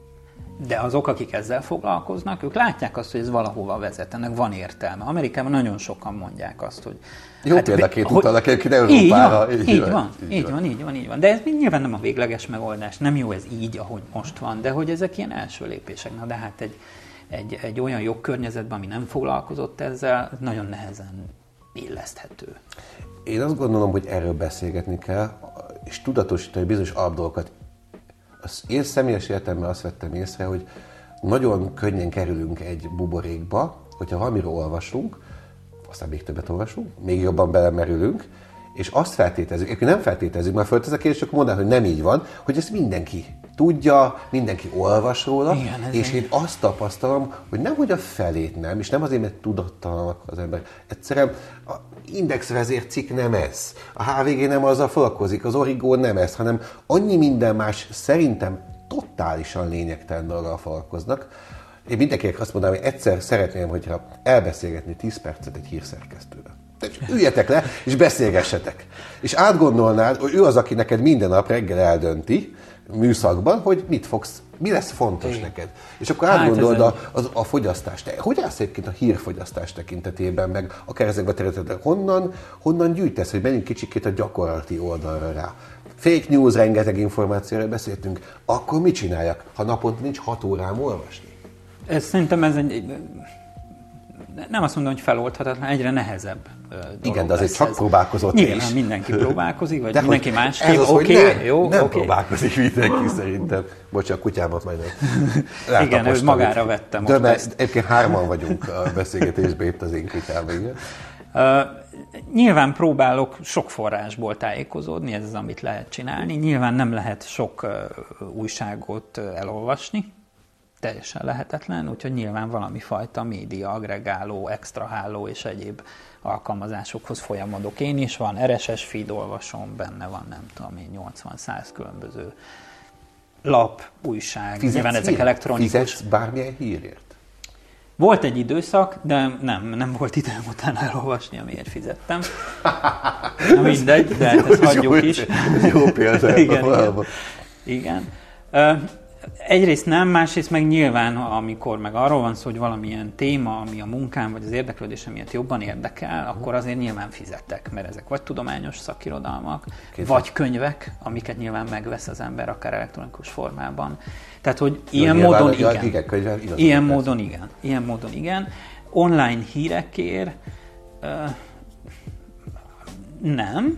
De azok, akik ezzel foglalkoznak, ők látják azt, hogy ez valahova vezet, ennek van értelme. Amerikában nagyon sokan mondják azt, hogy... Jó példaként utalnak egyébként Európára. Így van. De ez nyilván nem a végleges megoldás, nem jó ez így, ahogy most van, de hogy ezek ilyen első lépések. Na de hát egy olyan jogkörnyezetben, ami nem foglalkozott ezzel, nagyon nehezen illeszthető. Én azt gondolom, hogy erről beszélgetni kell, és tudatosítani bizonyos alapdolgokat. Én személyes életemben azt vettem észre, hogy nagyon könnyen kerülünk egy buborékba, hogyha valamiről olvasunk, aztán még többet olvasunk, még jobban belemerülünk, és azt feltételezzük, egyébként nem feltételezzük, mert föltesz a kérdés, csak mondaná, hogy nem így van, hogy ezt mindenki tudja, mindenki olvas róla, és én azt tapasztalom, hogy nemhogy a felét nem, és nem azért, mert tudattalanak az ember. Egyszerűen a indexvezér cikk nem ez, a HVG nem azzal foglalkozik, az Origo nem ez, hanem annyi minden más szerintem totálisan lényegtelen dologgal foglalkoznak. Én mindenkinek azt mondanám, hogy egyszer szeretném, hogyha elbeszélgetni 10 percet egy hírszerkesztővel. Üljetek le, és beszélgessetek. És átgondolnád, hogy ő az, aki neked minden nap reggel eldönti műszakban, hogy mi lesz fontos neked. És akkor átgondold a fogyasztást. Te hogy állsz egyébként a hírfogyasztás tekintetében, meg akár ezekben a területekben, honnan gyűjtesz, hogy menjünk kicsikét a gyakorlati oldalra rá. Fake news, rengeteg információra beszéltünk. Akkor mit csináljak, ha naponta nincs 6 órám olvasni? Szerintem ez nem azt mondom, hogy feloldhatatlan, egyre nehezebb dolog. Igen, de azért csak próbálkozott nyilván is. Mindenki próbálkozik, vagy de mindenki másképp. Ez az, nem próbálkozik mindenki szerintem. Bocsánat, a kutyámat majd nem. Igen, ő magára vette most ezt. Egyébként 3-an vagyunk a beszélgetésben, itt az én kutyában, igen. Nyilván próbálok sok forrásból tájékozódni, ez az, amit lehet csinálni. Nyilván nem lehet sok újságot elolvasni, teljesen lehetetlen, úgyhogy nyilván valami fajta média, agregáló, extraháló és egyéb alkalmazásokhoz folyamodok. Én is van RSS feed olvasom, benne van nem tudom én 80-100 különböző lap, újság, nyilván ezek elektronikus. Fizetsz bármilyen hírért? Volt egy időszak, de nem volt időm utána elolvasni, amiért fizettem. Na mindegy, de ezt hagyjuk is. Jó példa. Igen. Egyrészt nem, másrészt meg nyilván, amikor meg arról van szó, hogy valamilyen téma, ami a munkám vagy az érdeklődésem miatt jobban érdekel, akkor azért nyilván fizetek, mert ezek vagy tudományos szakirodalmak, vagy könyvek, amiket nyilván megvesz az ember, akár elektronikus formában. Tehát, hogy ilyen módon igen. Ilyen módon igen. Online hírekért nem,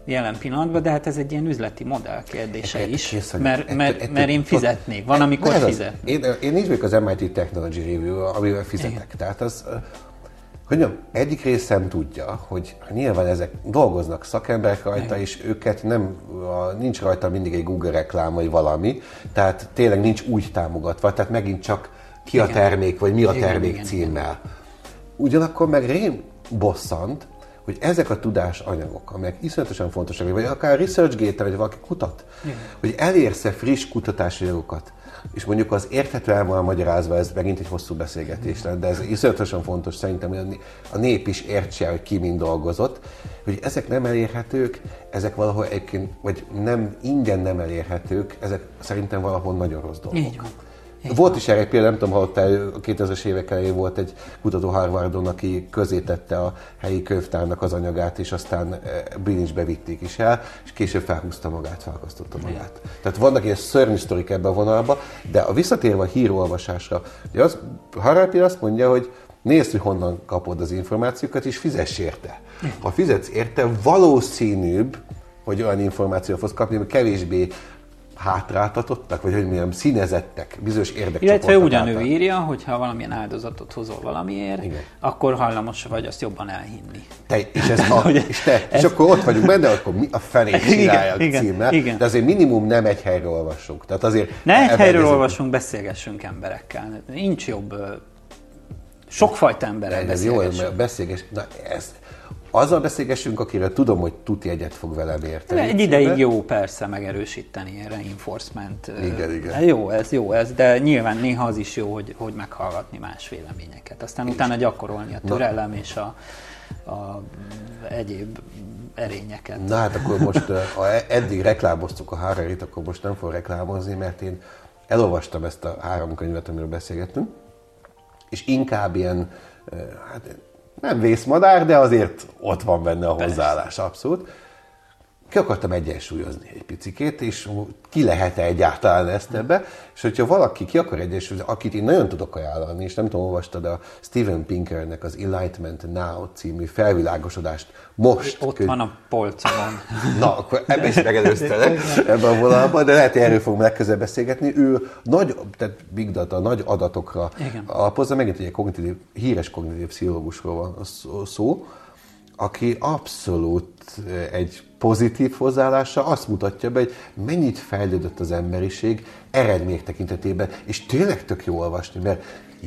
jelen pillanatban, de hát ez egy ilyen üzleti modell kérdése is, mert én fizetnék. Van, amikor fizetnék. Én nincs még az MIT Technology Review, amivel fizetek. Igen. Tehát az, hogy mondjam, egyik részem tudja, hogy nyilván ezek dolgoznak szakemberek rajta, igen, és őket nincs rajta mindig egy Google reklám, vagy valami, tehát tényleg nincs úgy támogatva, tehát megint csak ki igen, a termék, vagy mi a termék igen, címmel. Igen. Ugyanakkor meg rém bosszant, hogy ezek a tudásanyagok, amelyek iszonyatosan fontosak, vagy akár ResearchGate-en, vagy valaki kutat, igen, hogy elérsz-e friss kutatási anyagokat, és mondjuk az érthetően van magyarázva, ez megint egy hosszú beszélgetés lenne, de ez iszonyatosan fontos szerintem, hogy a nép is értse, hogy ki mind dolgozott, hogy ezek nem elérhetők, ezek valahol egyébként, vagy nem ingyen nem elérhetők, ezek szerintem valahol nagyon rossz dolgok. Így van. Volt is erre egy példa, nem tudom, hallottál, a 2000-es évek elején volt egy kutató Harvardon, aki közzétette a helyi könyvtárnak az anyagát, és aztán bilincsbe vitték is el, és később felhúzta magát, felakasztotta magát. Tehát vannak ilyen szörnyű sztorik ebben a vonalban, de a visszatérve a hírolvasásra, Harari azt mondja, hogy nézd, hogy honnan kapod az információkat, és fizess érte. Ha fizetsz érte, valószínűbb, hogy olyan információt fogsz kapni, hogy kevésbé hátráltatottak, vagy hogy milyen színezettek, bizonyos érdekcsoportok. Illetve ugyanő írja, hogy ha valamilyen áldozatot hozol valamiért, igen, akkor hajlamos vagy azt jobban elhinni. És akkor ott vagyunk benne, akkor mi a fenét csinálják címmel, de azért minimum nem egy helyről olvasunk. Tehát azért ne egy helyről olvasunk, beszélgessünk emberekkel. Nincs jobb, sokfajta emberrel beszélgessünk. Azzal beszélgessünk, akire tudom, hogy tuti egyet fog velem érteni. Egy ideig jó persze megerősíteni, reinforcement. Igen. Jó ez, de nyilván néha az is jó, hogy meghallgatni más véleményeket. Aztán utána gyakorolni a türelem és a egyéb erényeket. Na hát akkor most, ha eddig reklámoztuk a Hararit, akkor most nem fog reklámozni, mert én elolvastam ezt a 3 könyvet, amiről beszélgettünk, és inkább ilyen, nem vészmadár, de azért ott van benne a hozzáállás, abszolút. Ki akartam egyensúlyozni egy picikét, és ki lehet-e egyáltalán ezt ebbe, és hogyha valaki ki akar egyensúlyozni, akit én nagyon tudok ajánlani, és nem tudom, olvastad a Steven Pinkernek az Enlightenment Now című felvilágosodást most. Ott van a polcomon. Na, akkor ebben is megelőztelek ebben a vonalban, de lehet, hogy erről fogunk legközelebb beszélgetni. Ő tehát big data, nagy adatokra alapozza, megint egy híres kognitív pszichológusról van szó, aki abszolút egy pozitív hozzáállása azt mutatja be, hogy mennyit fejlődött az emberiség eredmények tekintetében, és tényleg tök jó olvasni, mert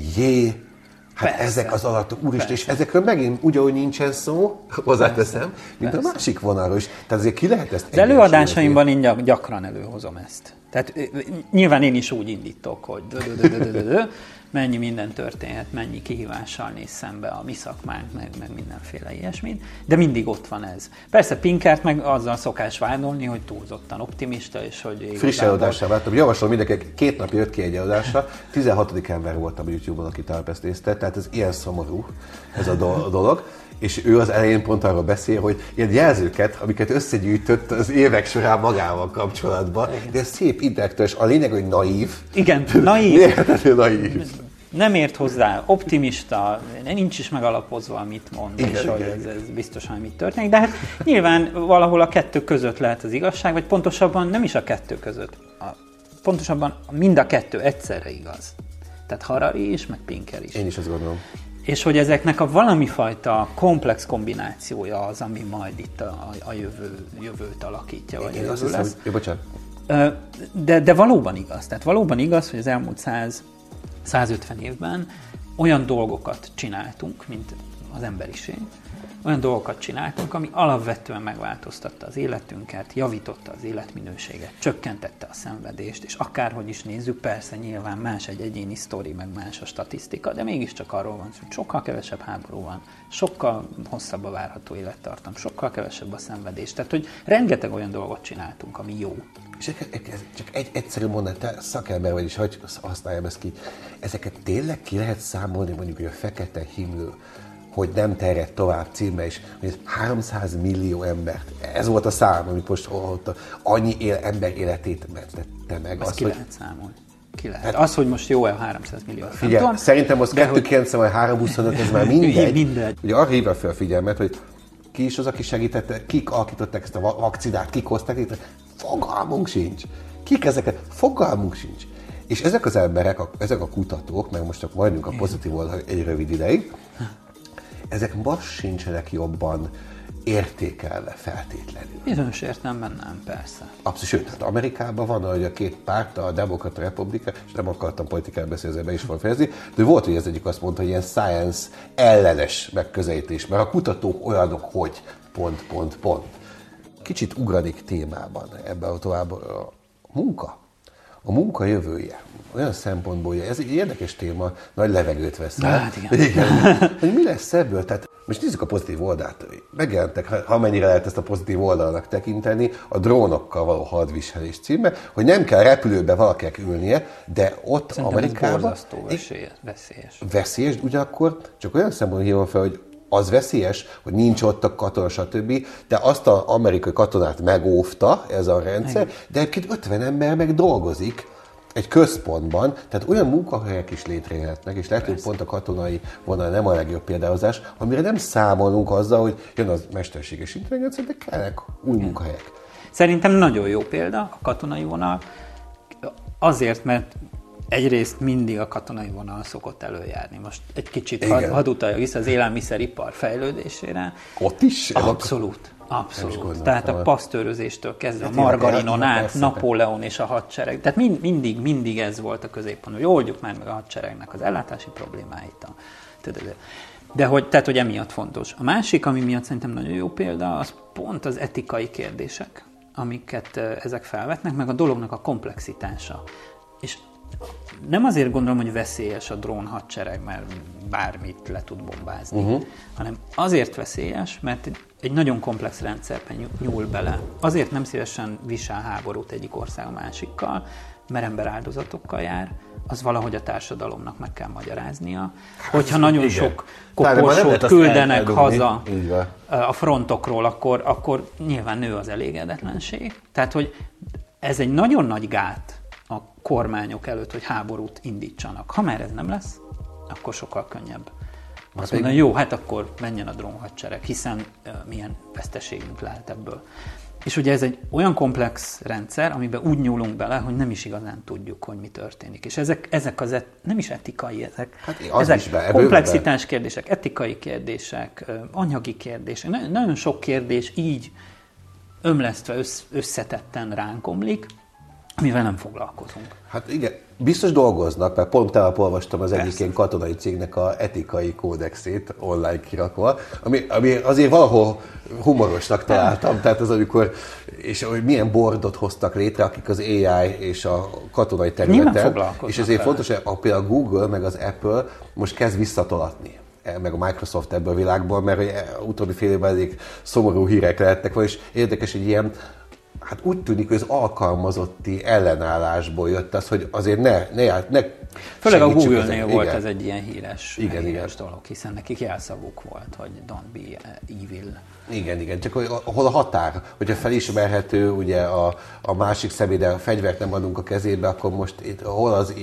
persze, ezek az adatok, úristen, és ezekről megint ugyanúgy nincsen szó, hozzáteszem, mint a másik vonalról is. Tehát azért ki lehet ezt egyensúlyozni. Az előadásaimban én gyakran előhozom ezt. Tehát nyilván én is úgy indítok, hogy mennyi minden történhet, mennyi kihívással néz szembe a mi szakmánk, meg mindenféle ilyesmit, de mindig ott van ez. Persze Pinkert meg azzal szokás vádolni, hogy túlzottan optimista, és hogy... Friss eladással láttam. Javaslom mindenki, 2 napja jött ki egy eladásra. 16. ember voltam a YouTube-on, aki ezt nézte, tehát ez ilyen szomorú ez a dolog. És ő az elején pont arról beszél, hogy ilyen jelzőket, amiket összegyűjtött az évek során magával kapcsolatban, de ez szép intellektuális. A lényeg, hogy naív. Igen, naív. Naív. Nem ért hozzá, optimista, nincs is megalapozva, amit mond, igen, és hogy ez biztosan mit történik. De hát nyilván valahol a 2 között lehet az igazság, vagy pontosabban nem is a 2 között. Pontosabban mind a 2 egyszerre igaz. Tehát Harari is, meg Pinker is. Én is azt gondolom. És hogy ezeknek a valamifajta komplex kombinációja az, ami majd itt a jövőt alakítja, vagy jövő lesz. De valóban igaz. Tehát valóban igaz, hogy az elmúlt 150 évben olyan dolgokat csináltunk, mint az emberiség, olyan dolgokat csináltunk, ami alapvetően megváltoztatta az életünket, javította az életminőséget, csökkentette a szenvedést, és akárhogy is nézzük, persze nyilván más egy egyéni sztori, meg más a statisztika, de mégiscsak arról van, hogy sokkal kevesebb háború van, sokkal hosszabb a várható élettartam, sokkal kevesebb a szenvedés. Tehát, hogy rengeteg olyan dolgot csináltunk, ami jó. És csak egy egyszerű mondat, te szakember vagy, és hogy használjam ezt ki. Ezeket tényleg ki lehet számolni, mondjuk, hogy a fekete himlő, hogy nem terjed tovább címbe is, hogy 300 millió embert. Ez volt a szám, amit most hallottam. Annyi ember életét mentette meg. Azt ki lehet számolni. Ki lehet. Hát, az, hogy most jó-e a 300 millió. Szerintem most 290 vagy 325, ez már mindegy. Mindegy. Ugye arra hívja fel a figyelmet, hogy ki is az, aki segítette, kik alakították ezt a vakcinát, kik hozták itt, fogalmunk sincs. Kik ezeket? Fogalmunk sincs. És ezek az emberek, ezek a kutatók, meg most csak maradjunk a pozitív oldal egy rövid ideig, ezek most sincsenek jobban értékelve feltétlenül. Bizonyos értelemben nem, persze. Abszolút, sőt, hát Amerikában van, hogy a két párt, a demokrata, a republika, és nem akartam politikára beszélni, ezzel be is fogom fejezni, de volt, hogy ez egyik azt mondta, hogy ilyen science ellenes megközelítés, mert a kutatók olyanok, hogy ... Kicsit ugranik témában ebben tovább a munka. A munka jövője. Olyan szempontból, hogy ez egy érdekes téma, nagy levegőt vesz el. Hát igen. Hogy mi lesz ebből? Tehát most nézzük a pozitív oldalt. Megjelentek, ha mennyire lehet ezt a pozitív oldalnak tekinteni, a drónokkal való hadviselés címe, hogy nem kell repülőbe valakinek ülnie, de ott Szerintem Amerikában... ez borzasztó veszélyes. Veszélyes, ugyanakkor csak olyan szempontból hívom fel, hogy az veszélyes, hogy nincs ott a katona, stb. De azt az amerikai katonát megóvta ez a rendszer, de egyébként 50 ember meg dolgozik egy központban, tehát olyan munkahelyek is létrejöhetnek, és lehet, hogy pont a katonai vonal nem a legjobb példázás, amire nem számolunk azzal, hogy jön az mesterséges intelligencia, de kellnek új munkahelyek. Szerintem nagyon jó példa a katonai vonal, azért, mert egyrészt mindig a katonai vonal szokott előjárni. Most egy kicsit hadd utaljak vissza az élelmiszeripar fejlődésére. Ott is? Abszolút. Tehát a pasztőrözéstől kezdve a margarinon át, Napóleon és a hadsereg. Tehát mindig ez volt a középpont, hogy oldjuk már meg a hadseregnek az ellátási problémáit. Tehát, hogy emiatt fontos. A másik, ami miatt szerintem nagyon jó példa, az pont az etikai kérdések, amiket ezek felvetnek, meg a dolognak a komplexitása. És nem azért gondolom, hogy veszélyes a drón hadsereg, mert bármit le tud bombázni, hanem azért veszélyes, mert egy nagyon komplex rendszerben nyúl bele. Azért nem szívesen visel háborút egyik ország a másikkal, mert emberáldozatokkal jár, az valahogy a társadalomnak meg kell magyaráznia. Hogyha nagyon sok koporsót küldenek haza a frontokról, akkor nyilván nő az elégedetlenség. Tehát, hogy ez egy nagyon nagy gát a kormányok előtt, hogy háborút indítsanak. Ha már ez nem lesz, akkor sokkal könnyebb. Azt mondani, jó, hát akkor menjen a drónhadsereg, hiszen milyen veszteségünk lehet ebből. És ugye ez egy olyan komplex rendszer, amiben úgy nyúlunk bele, hogy nem is igazán tudjuk, hogy mi történik. És ezek nem is etikai, ezek komplexitás kérdések, etikai kérdések, anyagi kérdések. Nagyon sok kérdés így ömlesztve, összetetten ránk omlik, amivel nem foglalkozunk. Hát igen, biztos dolgoznak, mert pont tegnap olvastam az egyik ilyen katonai cégnek a etikai kódexét online kirakva, ami azért valahol humorosnak találtam, tehát az amikor, és hogy milyen boardot hoztak létre, akik az AI és a katonai területen, és ezért fontos, hogy például a Google meg az Apple most kezd visszatolatni, meg a Microsoft ebből a világból, mert utóbbi fél évben elég szomorú hírek lehetnek, és érdekes, hogy ilyen, hát úgy tűnik, hogy az alkalmazotti ellenállásból jött az, hogy azért ne főleg a Google-nél volt ez egy ilyen híres dolog, hiszen nekik jelszavuk volt, hogy don't be evil. Igen, csak hol a határ, hogyha felismerhető ugye a másik személy, de a fegyvert nem adunk a kezébe, akkor most itt hol az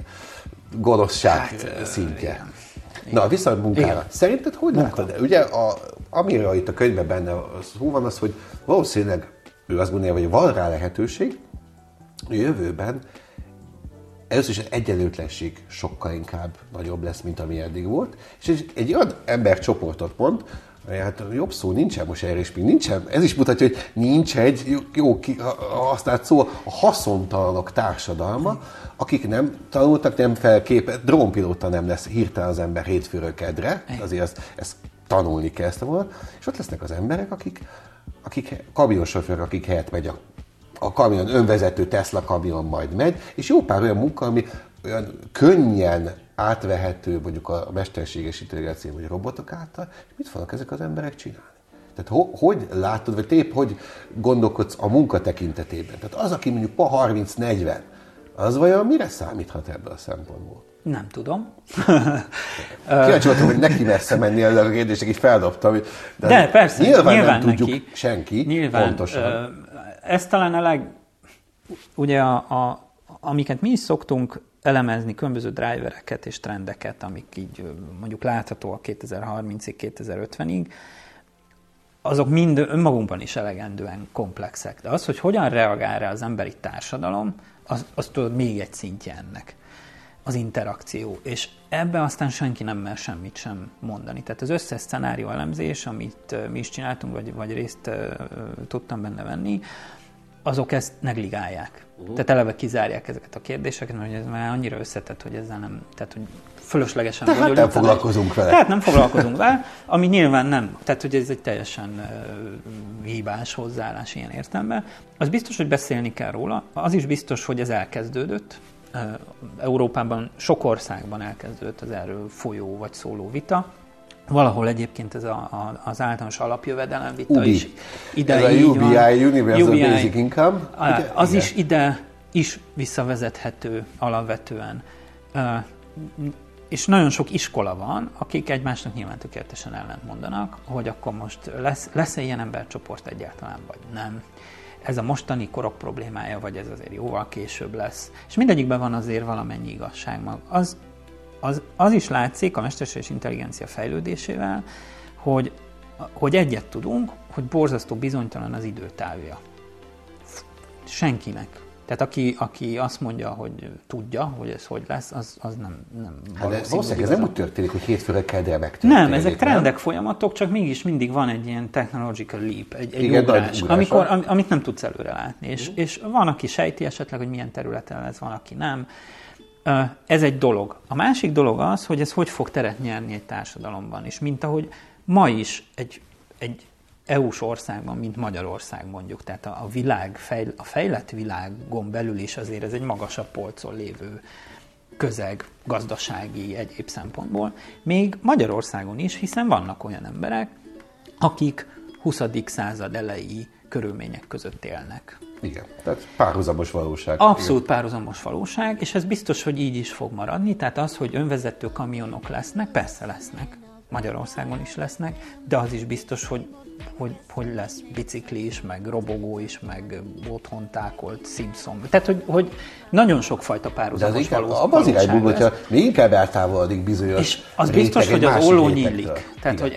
gonoszság szintje. Igen. Na, vissza a munkára. Igen. Szerinted hogy látod? Ugye, amire itt a könyvben benne szó van az, hogy valószínűleg ő azt gondolja, hogy van rá lehetőség, a jövőben először is az egyenlőtlenség sokkal inkább nagyobb lesz, mint ami eddig volt, és egy olyan embercsoportot mond, hát jobb szó nincsen most erre is, még nincsen, ez is mutatja, hogy nincs egy jó használt szó, a haszontalanok társadalma, akik nem tanultak, nem felképet, drónpilóta nem lesz hirtelen az ember hétfőről kedre, azért ezt tanulni kell ezt volna, és ott lesznek az emberek, akik kamionsofőrök, akik helyett megy a kamion, önvezető Tesla kamion majd megy, és jó pár olyan munka, ami olyan könnyen átvehető mondjuk a mesterséges intelligencia vagy robotok által, mit fognak ezek az emberek csinálni? Tehát hogy látod, vagy te épp hogy gondolkodsz a munka tekintetében? Tehát az, aki mondjuk ma 30-40, az vajon mire számíthat ebből a szempontból? Nem tudom. Kíváncsi voltam, hogy neki messze menni ezzel a kérdésnek, így feldobtam. De persze, nyilván nem tudjuk neki, senki nyilván, pontosan. Ez talán ugye amiket mi is szoktunk elemezni, különböző drivereket és trendeket, amik így mondjuk láthatóak 2030-ig, 2050-ig, azok mind önmagunkban is elegendően komplexek. De az, hogy hogyan reagál rá az emberi társadalom, az tudod még egy szintje ennek. Az interakció. És ebbe aztán senki nem mer semmit sem mondani. Tehát az összes szenárió elemzés, amit mi is csináltunk, vagy részt tudtam benne venni, azok ezt negligálják. Tehát eleve kizárják ezeket a kérdéseket, mert ez már annyira összetett, hogy ezzel nem, tehát hogy fölöslegesen tehát nem foglalkozunk vele. Tehát nem foglalkozunk vele, ami nyilván nem, tehát hogy ez egy teljesen hibás hozzáállás ilyen értelemben. Az biztos, hogy beszélni kell róla, az is biztos, hogy ez elkezdődött. Európában sok országban elkezdődött az erről folyó vagy szóló vita. Valahol egyébként ez az általános alapjövedelem vita is ide ez a UBI, Universal Basic Income. Az igen. Is ide is visszavezethető alapvetően. És nagyon sok iskola van, akik egymásnak nyilván tökéletesen ellent mondanak, hogy akkor most lesz-e ilyen embercsoport egyáltalán, vagy nem. Ez a mostani korok problémája, vagy ez azért jóval később lesz. És mindegyikben van azért valamennyi igazság. Az is látszik a mesterséges intelligencia fejlődésével, hogy egyet tudunk, hogy borzasztó bizonytalan az időtávja. Senkinek. Tehát aki azt mondja, hogy tudja, hogy ez hogy lesz, az nem hát valószínűleg ez nem úgy történik, hogy hétfőre kedre megtörténik. Nem, ezek trendek, folyamatok, csak mégis mindig van egy ilyen technological leap, egy ugrás, amit nem tudsz előre látni. És van, aki sejti esetleg, hogy milyen területen lesz, van, aki nem. Ez egy dolog. A másik dolog az, hogy ez hogy fog teret nyerni egy társadalomban. És mint ahogy ma is egy EU-s országban, mint Magyarország mondjuk, tehát a fejlett világon belül is azért ez egy magasabb polcon lévő közeg, gazdasági, egyéb szempontból. Még Magyarországon is, hiszen vannak olyan emberek, akik 20. század elejé körülmények között élnek. Igen, tehát párhuzamos valóság. Abszolút párhuzamos valóság, és ez biztos, hogy így is fog maradni. Tehát az, hogy önvezető kamionok lesznek, persze lesznek, Magyarországon is lesznek, de az is biztos, hogy lesz bicikli is, meg robogó is, meg otthon tákolt Simpson. Tehát, hogy nagyon sokfajta párhuzamos valóság. Abban az irányból, hogyha még inkább eltávolodik bizonyos. És az biztos, hogy az olló nyílik. Tehát, hogy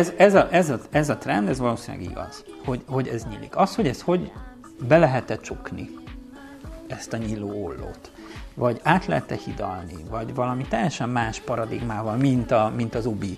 ez a trend, ez valószínűleg igaz, hogy ez nyílik. Az, hogy ez hogy be lehet-e csukni ezt a nyíló ollót, vagy át lehet-e hidalni, vagy valami teljesen más paradigmával, mint az UBI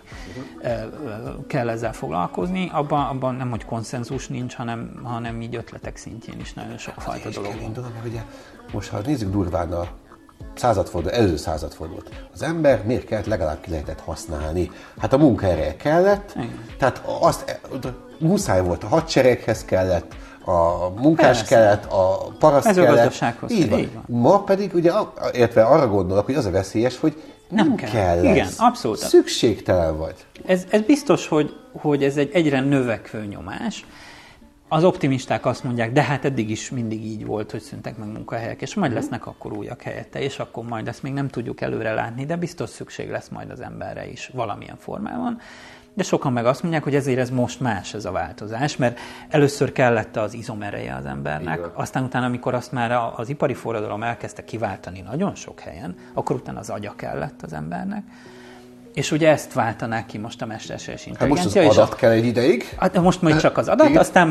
kell ezzel foglalkozni, abban nem, hogy konszenzus nincs, hanem így ötletek szintjén is nagyon sokfajta dolog van. Ugye, most ha nézzük durván a előző századfordulót, az ember miért kellett, legalább ki lehetett használni? Hát a munkaereje kellett, igen. Tehát muszáj volt, a hadsereghez kellett, a munkás kellett, a paraszt kellett. Így van. Ma pedig, ugye, értve arra gondolok, hogy az a veszélyes, hogy nem kell lesz. Igen, abszolút. Szükségtelen vagy. Ez biztos, hogy ez egy egyre növekvő nyomás. Az optimisták azt mondják, de hát eddig is mindig így volt, hogy szűntek meg munkahelyek, és majd lesznek akkor újak helyette, és akkor majd ezt még nem tudjuk előre látni, de biztos szükség lesz majd az emberre is valamilyen formában. De sokan meg azt mondják, hogy ezért ez most más ez a változás, mert először kellett az izomereje az embernek, aztán utána, amikor azt már az ipari forradalom elkezdte kiváltani nagyon sok helyen, akkor utána az agya kellett az embernek. És ugye ezt váltanák ki most a mesterséges intelligencia. Hát most az adat kell egy ideig. Hát most majd csak az adat, aztán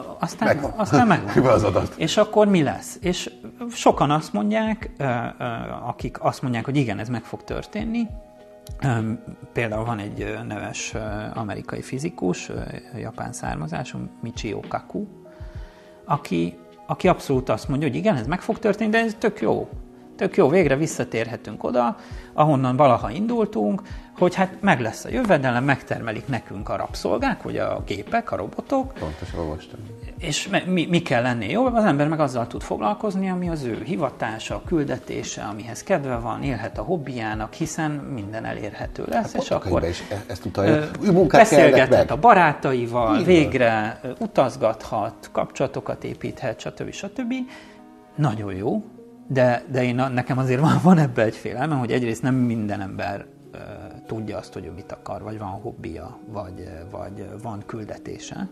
meg az adat. És akkor mi lesz? És sokan azt mondják, akik azt mondják, hogy igen, ez meg fog történni. Például van egy neves amerikai fizikus, japán származású, Michio Kaku, aki abszolút azt mondja, hogy igen, ez meg fog történni, de ez tök jó. Tök jó, végre visszatérhetünk oda, ahonnan valaha indultunk, hogy hát meg lesz a jövedelem, megtermelik nekünk a rabszolgák, vagy a gépek, a robotok. Pontosan olvastam. És mi kell lenni jó? Az ember meg azzal tud foglalkozni, ami az ő hivatása, a küldetése, amihez kedve van, élhet a hobbiának, hiszen minden elérhető lesz. Hát és akkor ezt utalja. Beszélgethet a barátaival, végre utazgathat, kapcsolatokat építhet, stb. Nagyon jó. De nekem azért van ebbe egy félelme, hogy egyrészt nem minden ember tudja azt, hogy ő mit akar, vagy van hobbija, vagy van küldetése.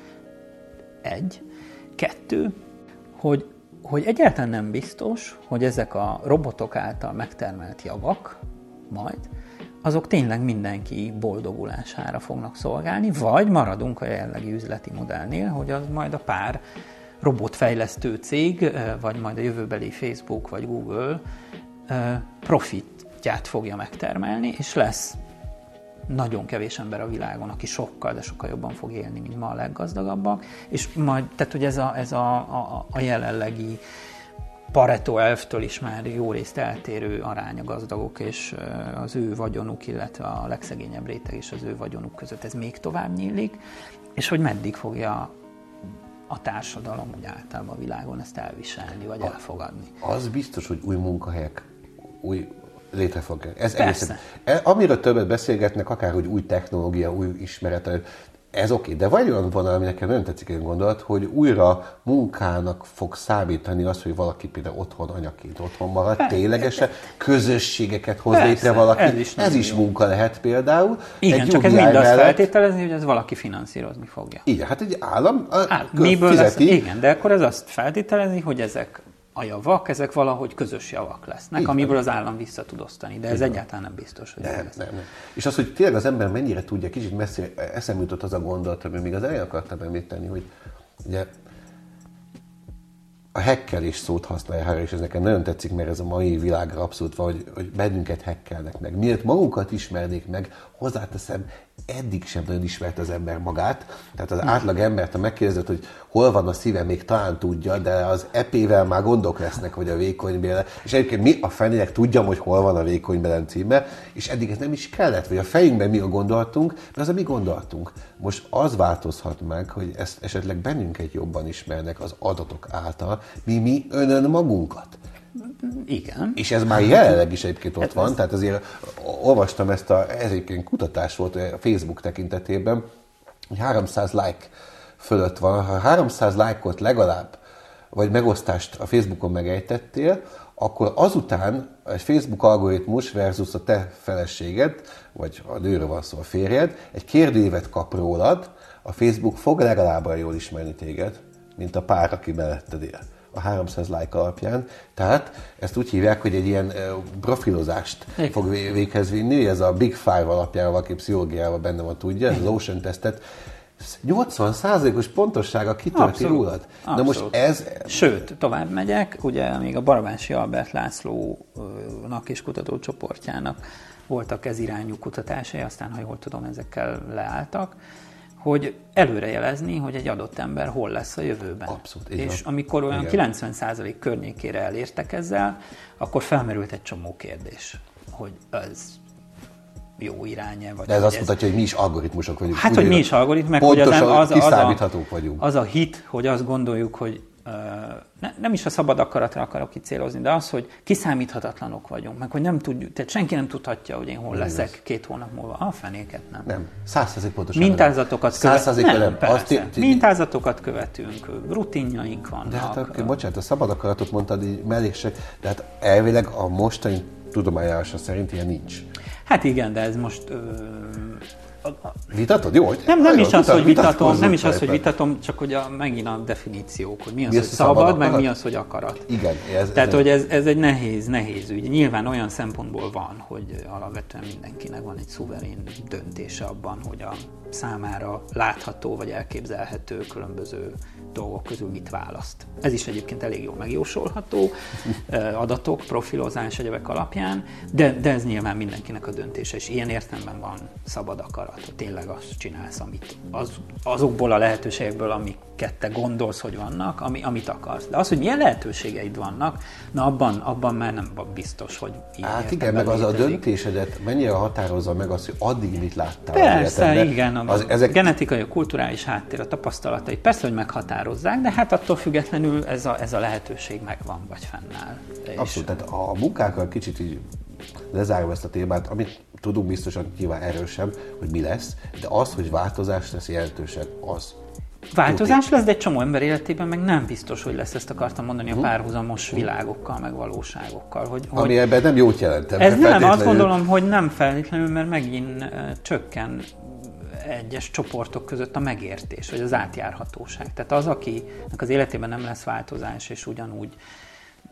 1. 2, hogy egyáltalán nem biztos, hogy ezek a robotok által megtermelt javak majd, azok tényleg mindenki boldogulására fognak szolgálni, vagy maradunk a jelenlegi üzleti modellnél, hogy az majd a pár robotfejlesztő cég, vagy majd a jövőbeli Facebook vagy Google profitját fogja megtermelni, és lesz nagyon kevés ember a világon, aki sokkal, de sokkal jobban fog élni, mint ma a leggazdagabbak, és majd, tehát hogy ez a jelenlegi Pareto elvtől is már jó részt eltérő arány a gazdagok és az ő vagyonuk, illetve a legszegényebb réteg és az ő vagyonuk között ez még tovább nyílik, és hogy meddig fogja a társadalom úgy általában a világon ezt elviselni, vagy elfogadni. Az biztos, hogy új munkahelyek, új létre fog. Ez egészen. Amiről többet beszélgetnek, akár hogy új technológia, új ismeret, ez oké, de vagy olyan vonal, ami nekem nagyon tetszik egy gondolat, hogy újra munkának fog számítani az, hogy valaki például otthon anyaként otthon marad, ténylegesen közösségeket hoz létre valaki. Ez is munka lehet például. Igen, csak ez mind azt feltételezni, hogy ez valaki finanszírozni fogja. Igen, hát egy állam miből fizeti. Lesz, igen, de akkor ez azt feltételezni, hogy ezek a javak, ezek valahogy közös javak lesznek, így amiből az állam vissza tud osztani, de ez egyáltalán nem biztos, hogy nem. És az, hogy tényleg az ember mennyire tudja, kicsit messzire eszembe jutott az a gondolat, amit még az elején akartam említeni, hogy ugye a hackelés szót használja Harari, és ez nekem nagyon tetszik, mert ez a mai világra abszolút van, hogy bennünket hackelnek meg. Miért magunkat ismernék meg, hozzáteszem, eddig sem nagyon ismert az ember magát. Tehát az átlag embert, ha megkérdezed, hogy hol van a szíve, még talán tudja, de az EP-vel már gondok lesznek, hogy a vékonybéle. És egyébként mi a fenének tudjam, hogy hol van a vékonybélem címe, és eddig ez nem is kellett, vagy a fejünkben mi a gondolatunk, mert az a mi gondolatunk. Most az változhat meg, hogy ezt esetleg bennünket jobban ismernek az adatok által, mi önön magunkat. Igen. És ez már jelenleg is egyébként ott van, tehát azért olvastam ez egyébként kutatás volt a Facebook tekintetében, hogy 300 like fölött van. Ha 300 like-ot legalább, vagy megosztást a Facebookon megejtettél, akkor azután egy Facebook algoritmus versus a te feleséged, vagy a nőről van szó, a férjed, egy kérdőívet kap rólad, a Facebook fog legalább olyan jól ismerni téged, mint a pár, aki melletted él. A 300 like alapján. Tehát ezt úgy hívják, hogy egy ilyen profilozást fog véghez vinni, ez a Big Five alapján, valaki pszichológiával benne van, tudja, ez az Ocean tesztet, 80%-os pontossága kitölti rólad. Na most ez... Sőt, tovább megyek, ugye még a Barabási Albert Lászlónak és kutatócsoportjának voltak ez irányú kutatásai, aztán, ha jól tudom, ezekkel leálltak, hogy előrejelezni, hogy egy adott ember hol lesz a jövőben. Abszolút, és amikor olyan 90% környékére elértek ezzel, akkor felmerült egy csomó kérdés, hogy ez jó irány-e, vagy... De ez azt mutatja, hogy mi is algoritmusok vagyunk. Hát, hogy mi is algoritmusok, pontosan kiszámíthatók vagyunk. Az a hit, hogy azt gondoljuk, hogy nem is a szabad akaratra akarok kicélozni, de az, hogy kiszámíthatatlanok vagyunk, meg hogy nem tudjuk, tehát senki nem tudhatja, hogy én hol leszek 2 hónap múlva. A fenéket nem. Nem, 100% pontosan. Mintázatokat követünk. Mintázatokat követünk, rutinjaink vannak. De hát bocsánat, a szabad akaratot mondtad így melléksek, de hát elvileg a mostani tudományása szerint ilyen nincs. Hát igen, de ez most... Vitatod? Jó, hogy nem is az, hogy vitatom, csak hogy megint a definíciók, hogy mi az, hogy szabad, meg mi az, hogy akarat. Igen. Tehát, hogy ez egy nehéz ügy. Nyilván olyan szempontból van, hogy alapvetően mindenkinek van egy szuverén döntése abban, hogy a számára látható vagy elképzelhető különböző dolgok közül mit választ. Ez is egyébként elég jól megjósolható, adatok, profilozás, egyebek alapján, de ez nyilván mindenkinek a döntése, és ilyen értelemben van szabad akarat, hogy tényleg azt csinálsz, amit azokból a lehetőségekből, amiket te gondolsz, hogy vannak, amit akarsz. De az, hogy milyen lehetőségeid vannak, na abban már nem biztos, hogy így. Hát igen, meg az a döntésedet mennyire határozza meg azt, hogy addig mit láttál. Persze, igen, ezek... genetikai, a kulturális háttér, a tapasztalatai, persze, hogy meghatározzák, de hát attól függetlenül ez a lehetőség megvan, vagy fennáll. Abszolút, tehát a munkákkal kicsit így lezárva ezt a témát, amit tudunk biztosan nyilván erősen, hogy mi lesz, de az, hogy változás lesz jelentősen, az. Változás lesz, de egy csomó ember életében meg nem biztos, hogy lesz, ezt akartam mondani a párhuzamos világokkal, meg valóságokkal. Ami ebben nem jót jelentem. Ez nem, azt gondolom, hogy nem feltétlenül, mert megint csökken egyes csoportok között a megértés, vagy az átjárhatóság. Tehát az, akinek az életében nem lesz változás, és ugyanúgy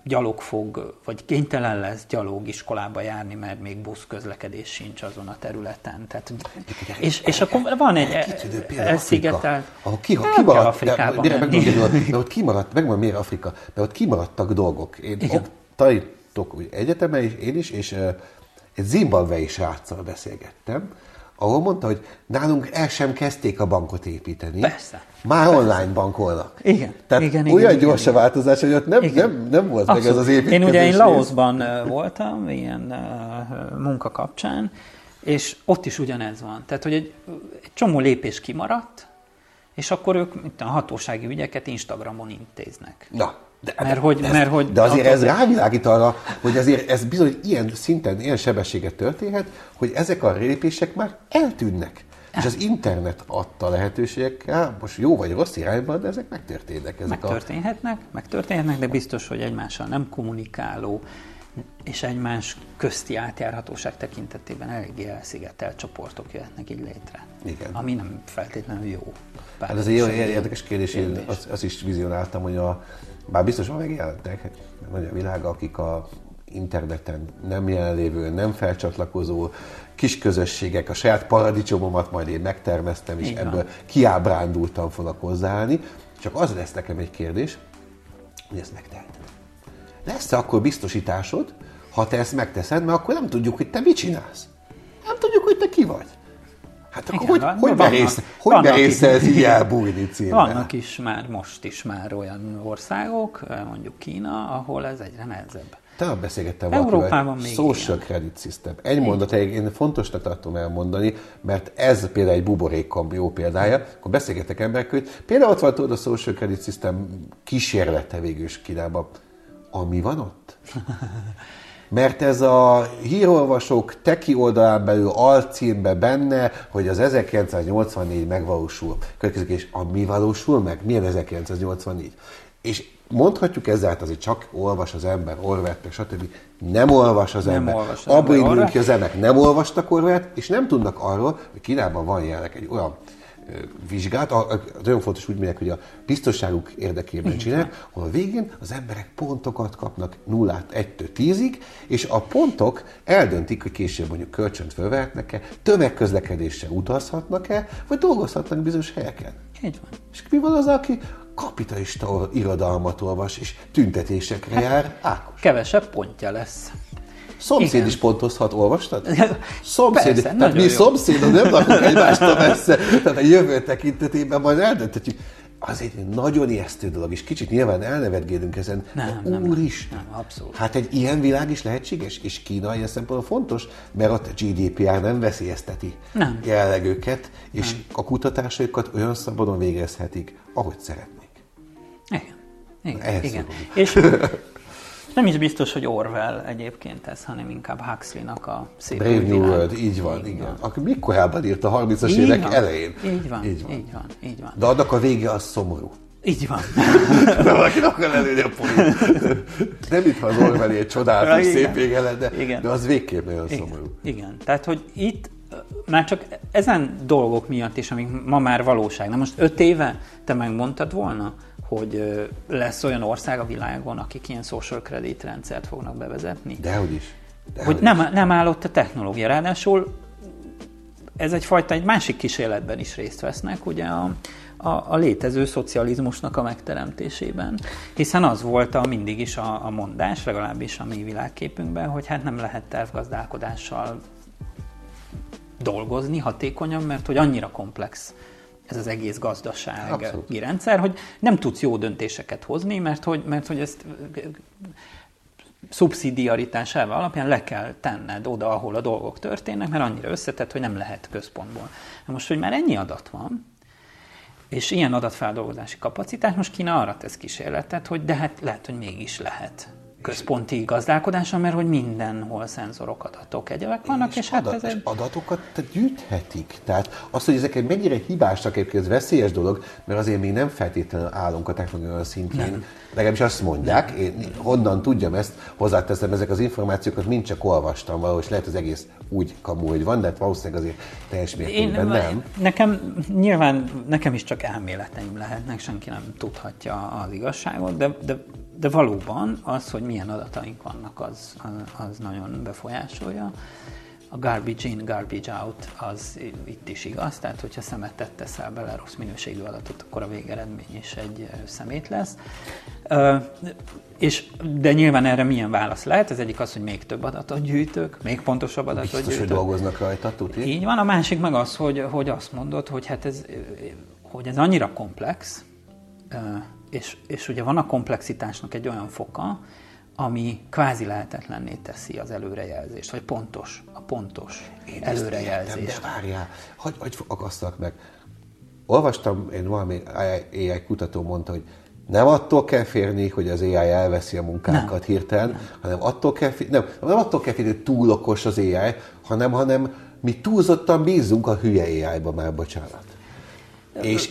gyalog fog, vagy kénytelen lesz gyalogiskolába járni, mert még buszközlekedés sincs azon a területen. Tehát, és akkor van egy elszigetelt... Afrikában. Ott kimaradt, megmondom miért Afrika, mert ott kimaradtak dolgok. Ott tanítok egyetemen, én is, és egy zimbabwei sráccal beszélgettem, ahol mondta, hogy nálunk el sem kezdték a bankot építeni. Persze. Már online bankolnak. Igen. Tehát olyan gyors a változás, hogy ott nem volt meg ez az építkezés. Én Laosban voltam, ilyen munka kapcsán, és ott is ugyanez van. Tehát, hogy egy csomó lépés kimaradt, és akkor ők a hatósági ügyeket Instagramon intéznek. Na. De azért ez rávilágít arra, hogy azért ez bizony ilyen szinten, ilyen sebességet történhet, hogy ezek a lépések már eltűnnek. És az internet adta lehetőségekkel, most jó vagy rossz irányban, de ezek megtörténnek. Megtörténhetnek, de biztos, hogy egymással nem kommunikáló, és egymás közti átjárhatóság tekintetében eléggé elszigetelt csoportok jöhetnek így létre. Igen. Ami nem feltétlenül jó. Hát ez egy olyan érdekes kérdés, én azt is vizionáltam, hogy bár biztosan megjelentek nagy a világ, akik a interneten nem jelenlévő, nem felcsatlakozó kis közösségek, a saját paradicsomomat majd én megtermesztem, és ebből kiábrándultam fognak hozzáállni. Csak az lesz nekem egy kérdés, hogy ezt megteheted. Lesz-e akkor biztosításod, ha te ezt megteszed, mert akkor nem tudjuk, hogy te mit csinálsz. Nem tudjuk, hogy te ki vagy. Hát akkor hogy merészelsz így elbújni célra? Vannak is már, most is már olyan országok, mondjuk Kína, ahol ez egyre nehezebb. Te beszélgettem valakivel, social credit system. Egy mondat, én fontosnak tartom elmondani, mert ez például egy buborékkamp jó példája. Akkor beszélgetek emberekkel, hogy például ott van tudod a social credit system kísérlete végül is Kínában. Ami van ott? Mert ez a hírolvasók teki oldalán belül alcímbe benne, hogy az 1984 megvalósul. Következik, és mi valósul meg? Milyen 1984? És mondhatjuk ezzel, azért csak olvas az ember Orwellt, meg stb. Nem olvas az ember. Abba indulunk ki, az emberek nem olvastak Orwellt, és nem tudnak arról, hogy Kínában van jelenleg egy olyan vizsgát, nagyon fontos úgy mondják, hogy a biztonságuk érdekében csinálják, ahol a végén az emberek pontokat kapnak 0-től 1-től 10-ig, és a pontok eldöntik, hogy később mondjuk kölcsönt fölvehetnek-e, tömegközlekedéssel utazhatnak-e, vagy dolgozhatnak bizonyos helyeken. Így van. És mi van az, aki kapitalista irodalmat olvas, és tüntetésekre jár? Ákos. Kevesebb pontja lesz. Szomszéd is pontozhat, olvastad? Szomszéd. Persze, tehát mi szomszédok nem lakunk egymástól messze. Tehát a jövő tekintetében majd eldönthetjük. Azért egy nagyon ijesztő dolog, és kicsit nyilván elnevetgélünk ezen. Nem, abszolút. Hát egy ilyen világ is lehetséges, és Kína ilyen szempontból fontos, mert ott a GDPR nem veszélyezteti jelenleg őket, és a kutatásaikat olyan szabadon végezhetik, ahogy szeretnék. Igen. És nem is biztos, hogy Orwell egyébként ez, hanem inkább Huxleynak a szép Brave New World, így van, igen. Aki mikor korábban írt a 30-as évek elején. Így van. De annak a vége az szomorú. Így van. De valakinek akar lelőni a poén. Nem itt, ha az Orwell egy csodálatos szép vége lenne, de az végképp nagyon szomorú. Igen, tehát hogy itt már csak ezen dolgok miatt is, amik ma már valóság. Na most 5 éve te megmondtad volna, hogy lesz olyan ország a világon, akik ilyen social credit rendszert fognak bevezetni? Dehogy is. Hogy nem állott a technológia. Ráadásul ez egy másik kísérletben is részt vesznek, ugye a létező szocializmusnak a megteremtésében. Hiszen az volt mindig is a mondás, legalábbis a mi világképünkben, hogy hát nem lehet tervgazdálkodással dolgozni hatékonyan, mert hogy annyira komplex ez az egész gazdasági rendszer, hogy nem tudsz jó döntéseket hozni, mert hogy ezt szubszidiaritás elve alapján le kell tenned oda, ahol a dolgok történnek, mert annyira összetett, hogy nem lehet központból. Most, hogy már ennyi adat van, és ilyen adatfeldolgozási kapacitás, most Kína arra tesz kísérletet, hogy de hát lehet, hogy mégis lehet központi gazdálkodása, mert hogy mindenhol szenzorok, adatok, egyebek vannak, és hát ez egy... adatokat gyűjthetik. Tehát az, hogy ezek mennyire hibásak, egyébként ez veszélyes dolog, mert azért még nem feltétlenül állunk a technológia szintjén. Legalábbis azt mondják, én honnan tudjam ezt, hozzáteszem, ezek az információkat mind csak olvastam valahogy, és lehet az egész úgy kamu, hogy van, de hát valószínűleg azért teljes mértékben nem. Nekem is csak elméleteim lehetnek, senki nem tudhatja az igazságot, De valóban az, hogy milyen adataink vannak, az nagyon befolyásolja. A garbage in, garbage out az itt is igaz, tehát hogyha szemetet teszel bele, rossz minőségű adatot, akkor a végeredmény is egy szemét lesz. De nyilván erre milyen válasz lehet? Az egyik az, hogy még több adatot gyűjtök, még pontosabb adatot gyűjtök. Biztos, hogy dolgoznak rajta, tudni? Így van, a másik meg az, hogy azt mondod, hogy hát hogy ez annyira komplex, és ugye van a komplexitásnak egy olyan foka, ami kvázi lehetetlenné teszi az előrejelzést, vagy a pontos előrejelzést. De várjál, hogy akasztalak meg. Olvastam, valami AI kutató mondta, hogy nem attól kell félni, hogy az AI elveszi a munkánkat hirtelen, hanem attól kell félni, nem attól kell félni, hogy túl okos az AI, hanem mi túlzottan bízunk a hülye AI-ba, már bocsánat. És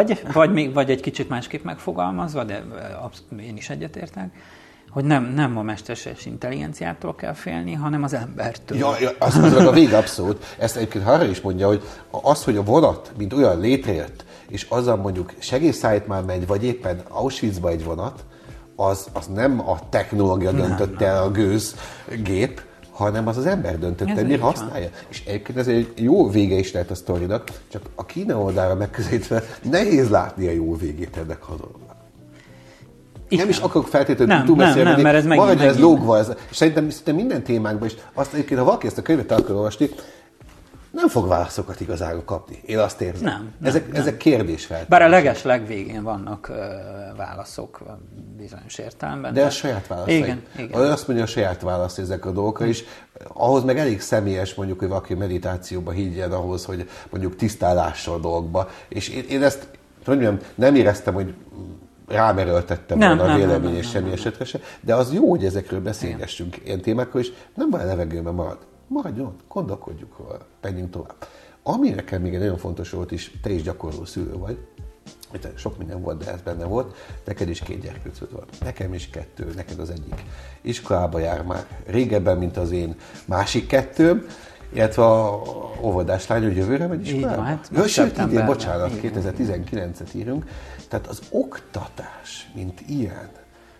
vagy egy kicsit másképp megfogalmazva, de én is egyetértek, hogy nem a mesterséges intelligenciától kell félni, hanem az embertől. Ja, azt mondom, a végabszolút. Ezt egyébként arra is mondja, hogy az, hogy a vonat, mint olyan létrejött, és azzal mondjuk segélyszállítmány megy, vagy éppen Auschwitzba egy vonat, az nem a technológia döntötte el a gőzgép, hanem az ember döntötte, miért használja. És egyébként ez egy jó vége is lehet a sztorinak, csak a Kína oldalra megközelítve nehéz látni a jó végét ennek a dolognak. Nem is akarok feltétlenül túlbeszélni, mert ez maradja ez lógva. Szerintem minden témánkban is, azt egyébként, ha valaki ezt a könyvet akar olvasni, nem fog válaszokat igazából kapni. Én azt érzem. Ezek kérdésfeltevések. Bár a legvégén vannak válaszok bizonyos értelemben. De a saját válaszai. Igen. Azt mondja, a saját válasz ezek a dolgokra is. Ahhoz meg elég személyes, mondjuk, hogy valaki meditációba higgyen ahhoz, hogy mondjuk tisztálással a dolgokba. És én ezt, nem éreztem, hogy rám erőltettem volna a vélemény és semmi esetre se, de az jó, hogy ezekről beszélgessünk ilyen témákról, és nem baj, a levegőben maradjon, gondolkodjuk róla, menjünk tovább. Ami nekem még egy nagyon fontos volt is, te is gyakorló szülő vagy, sok minden volt, de ez benne volt, neked is 2 gyerkőcöd van, nekem is 2, neked az egyik iskolába jár már régebben, mint az én másik 2, illetve a óvodás lány, hogy jövőre megy iskolába? Hát, Sőt, idén, bocsánat, 2019-et írunk. Tehát az oktatás, mint ilyen,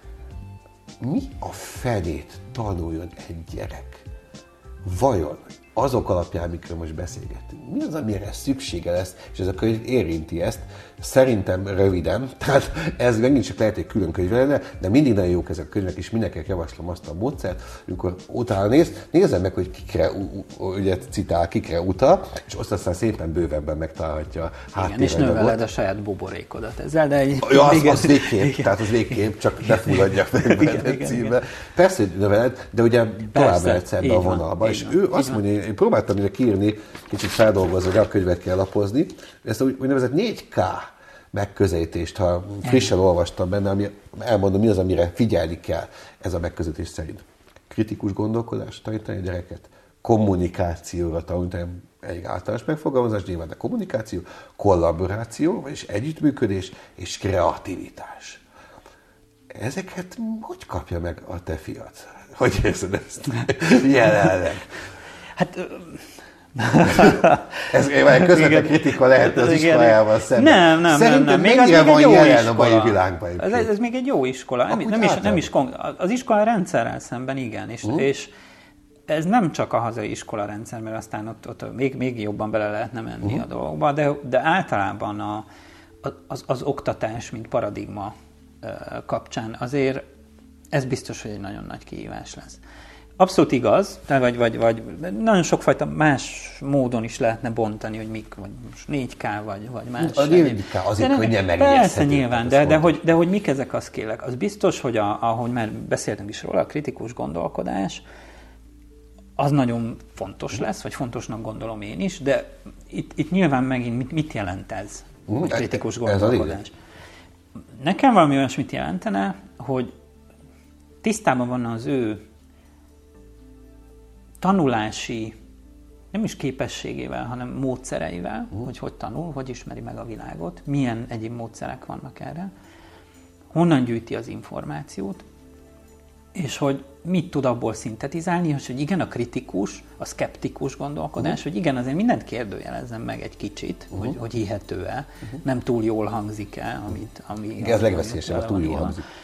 mi a fenét tanuljon egy gyerek? Vajon azok alapján, amikről most beszélgettünk, mi az, amire szüksége lesz, és ez a könyv érinti ezt? Szerintem röviden, tehát ez megint csak lehet egy külön könyv lenne, de mindig nagyon jók ezek a könyvek, és mindenkinek javaslom azt a módszert, amikor utána nézzem meg, hogy kikre citál, kikre utal, és azt aztán szépen bővebben megtalálhatja a háttéranyagot. És növeled a saját buborékodat ezzel, de az végképp, tehát az végképp, csak ne fulladjak meg a címbe. Persze, hogy növeled, de ugye tovább mehetsz ebbe a vonalba, és ő azt mondja, én próbáltam ide kiírni, kicsit feldolgozni, hogy a könyvet kell lapozni, ezt úgynevezett 4K megközelítést, ha frissen olvastam benne, ami elmondom, mi az, amire figyelni kell ez a megközelítés szerint. Kritikus gondolkodás, tanítani a gyereket, kommunikációra tanítani, egy általános megfogalmazás, nyilván a kommunikáció, kollaboráció, vagyis együttműködés és kreativitás. Ezeket hogy kapja meg a te fiad? Hogy érzed ezt jelenleg? Hát... Ez közvetlen kritika lehet az iskolájával szemben. Nem. Szerintem még mennyire van jelen a mai világban? Ez még egy jó iskola. Nem is az iskola rendszerrel szemben igen. És ez nem csak a hazai iskola rendszer, mert aztán ott még jobban bele lehetne menni a dolgokba, de általában az oktatás, mint paradigma kapcsán azért ez biztos, hogy egy nagyon nagy kihívás lesz. Abszolút igaz, vagy nagyon sokfajta más módon is lehetne bontani, hogy mik, vagy most 4K, vagy más. A 4K azért könnyen megjegyezhető. Persze nyilván, de hogy mik ezek a skillek. Az biztos, hogy ahogy már beszéltünk is róla, a kritikus gondolkodás, az nagyon fontos lesz, vagy fontosnak gondolom én is, de itt nyilván megint mit jelent ez, hogy kritikus gondolkodás? Nekem valami olyasmit jelentene, hogy tisztában van az ő tanulási, nem is képességével, hanem módszereivel, hogy tanul, hogy ismeri meg a világot, milyen egyéb módszerek vannak erre, honnan gyűjti az információt, és hogy mit tud abból szintetizálni, és hogy igen, a kritikus, a szkeptikus gondolkodás, hogy igen, azért mindent kérdőjelezzen meg egy kicsit, hogy hihető-e, nem túl jól hangzik-e, ami ez legveszélyesebb, túl jól hangzik.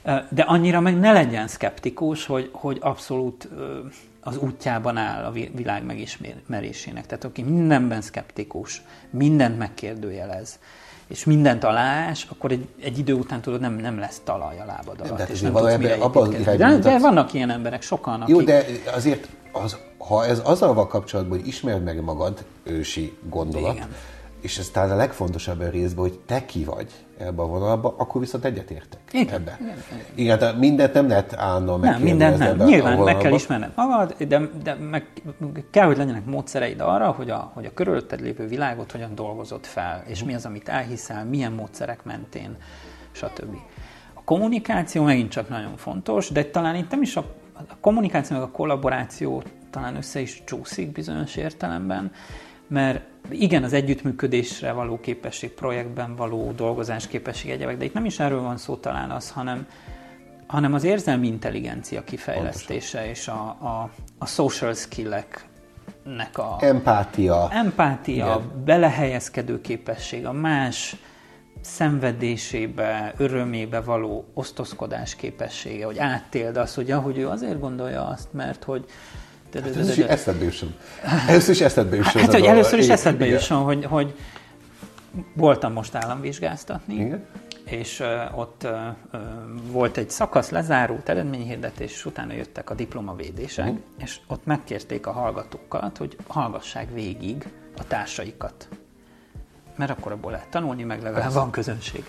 De annyira meg ne legyen szkeptikus, hogy abszolút az útjában áll a világ megismerésének. Tehát aki mindenben szkeptikus, mindent megkérdőjelez, és mindent aláás, akkor egy idő után tudod, nem lesz talaj a lábad alatt. És nem tudsz mire építkezni. De vannak ilyen emberek, sokan, akik... Jó, de azért, ha ez azzal van kapcsolatban, hogy ismerd meg magad, ősi gondolat, igen. És ez talán a legfontosabb a részben, hogy te ki vagy ebben a vonalban, akkor viszont egyetértek ebben. Igen, tehát mindent nem lehet állandóan megkérdezni. Nem, mindent nem. Nyilván meg kell ismerned magad, de meg kell, hogy legyenek módszereid arra, hogy a körülötted lévő világot hogyan dolgozod fel, és mi az, amit elhiszel, milyen módszerek mentén, stb. A kommunikáció megint csak nagyon fontos, de talán itt nem is a kommunikáció, meg a kollaboráció talán össze is csúszik bizonyos értelemben, mert igen, az együttműködésre való képesség, projektben való dolgozás képesség egyebek, de itt nem is erről van szó talán az, hanem az érzelmi intelligencia kifejlesztése, pontosan. És a social skill-eknek a... Empátia, belehelyezkedő képesség, a más szenvedésébe, örömébe való osztozkodás képessége, hogy átéld azt, hogy ahogy ő azért gondolja azt, mert hogy először is eszedbe jusson. Először is eszedbe jusson, hogy voltam most államvizsgáztatni, igen. És ott volt egy szakasz, lezárult eredményhirdetés, és utána jöttek a diplomavédések, és ott megkérték a hallgatókat, hogy hallgassák végig a társaikat. Mert akkor abból lehet tanulni, meg legalább van közönség.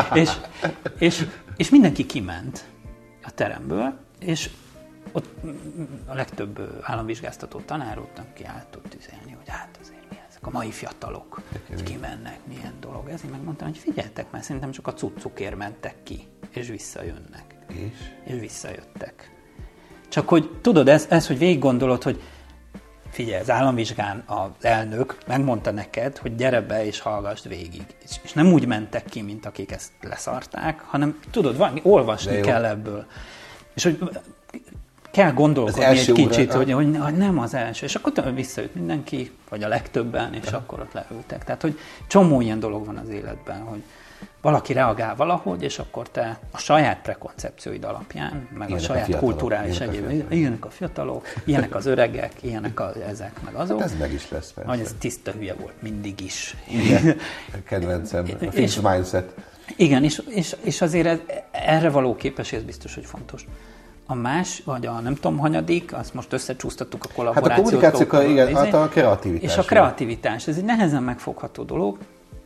és mindenki kiment a teremből, és ott a legtöbb államvizsgáztató tanár ott kiállt ott üzelni, hogy hát azért mi ezek a mai fiatalok, hogy kimennek, milyen dolog ez. Én megmondtam, hogy figyeltek, mert szerintem csak a cuccukért mentek ki, és visszajönnek. És visszajöttek. Csak hogy tudod, ez hogy végig gondolod, hogy figyelj, az államvizsgán az elnök megmondta neked, hogy gyere be és hallgassd végig. És nem úgy mentek ki, mint akik ezt leszarták, hanem tudod, olvasni kell ebből. És hogy kell gondolkodni egy kicsit, hogy nem az első. És akkor visszajött mindenki, vagy a legtöbben, és akkor ott leültek. Tehát, hogy csomó ilyen dolog van az életben, hogy valaki reagál valahogy, és akkor te a saját prekoncepcióid alapján, meg ilyenek a saját kulturális egyéb, ilyenek a fiatalok, ilyenek az öregek, ilyenek ezek, meg azok. Hát ez meg is lesz, persze. Hogy ez tiszta hülye volt mindig is. Igen, kedvencem, a fixed mindset. Igen, és azért erre való képesség, ez biztos, hogy fontos. A más, vagy a nem tudom hanyadik, azt most összecsúsztattuk a kollaborációt. Hát a kommunikáció, igen, hát a kreativitás. És a kreativitás, ez egy nehezen megfogható dolog,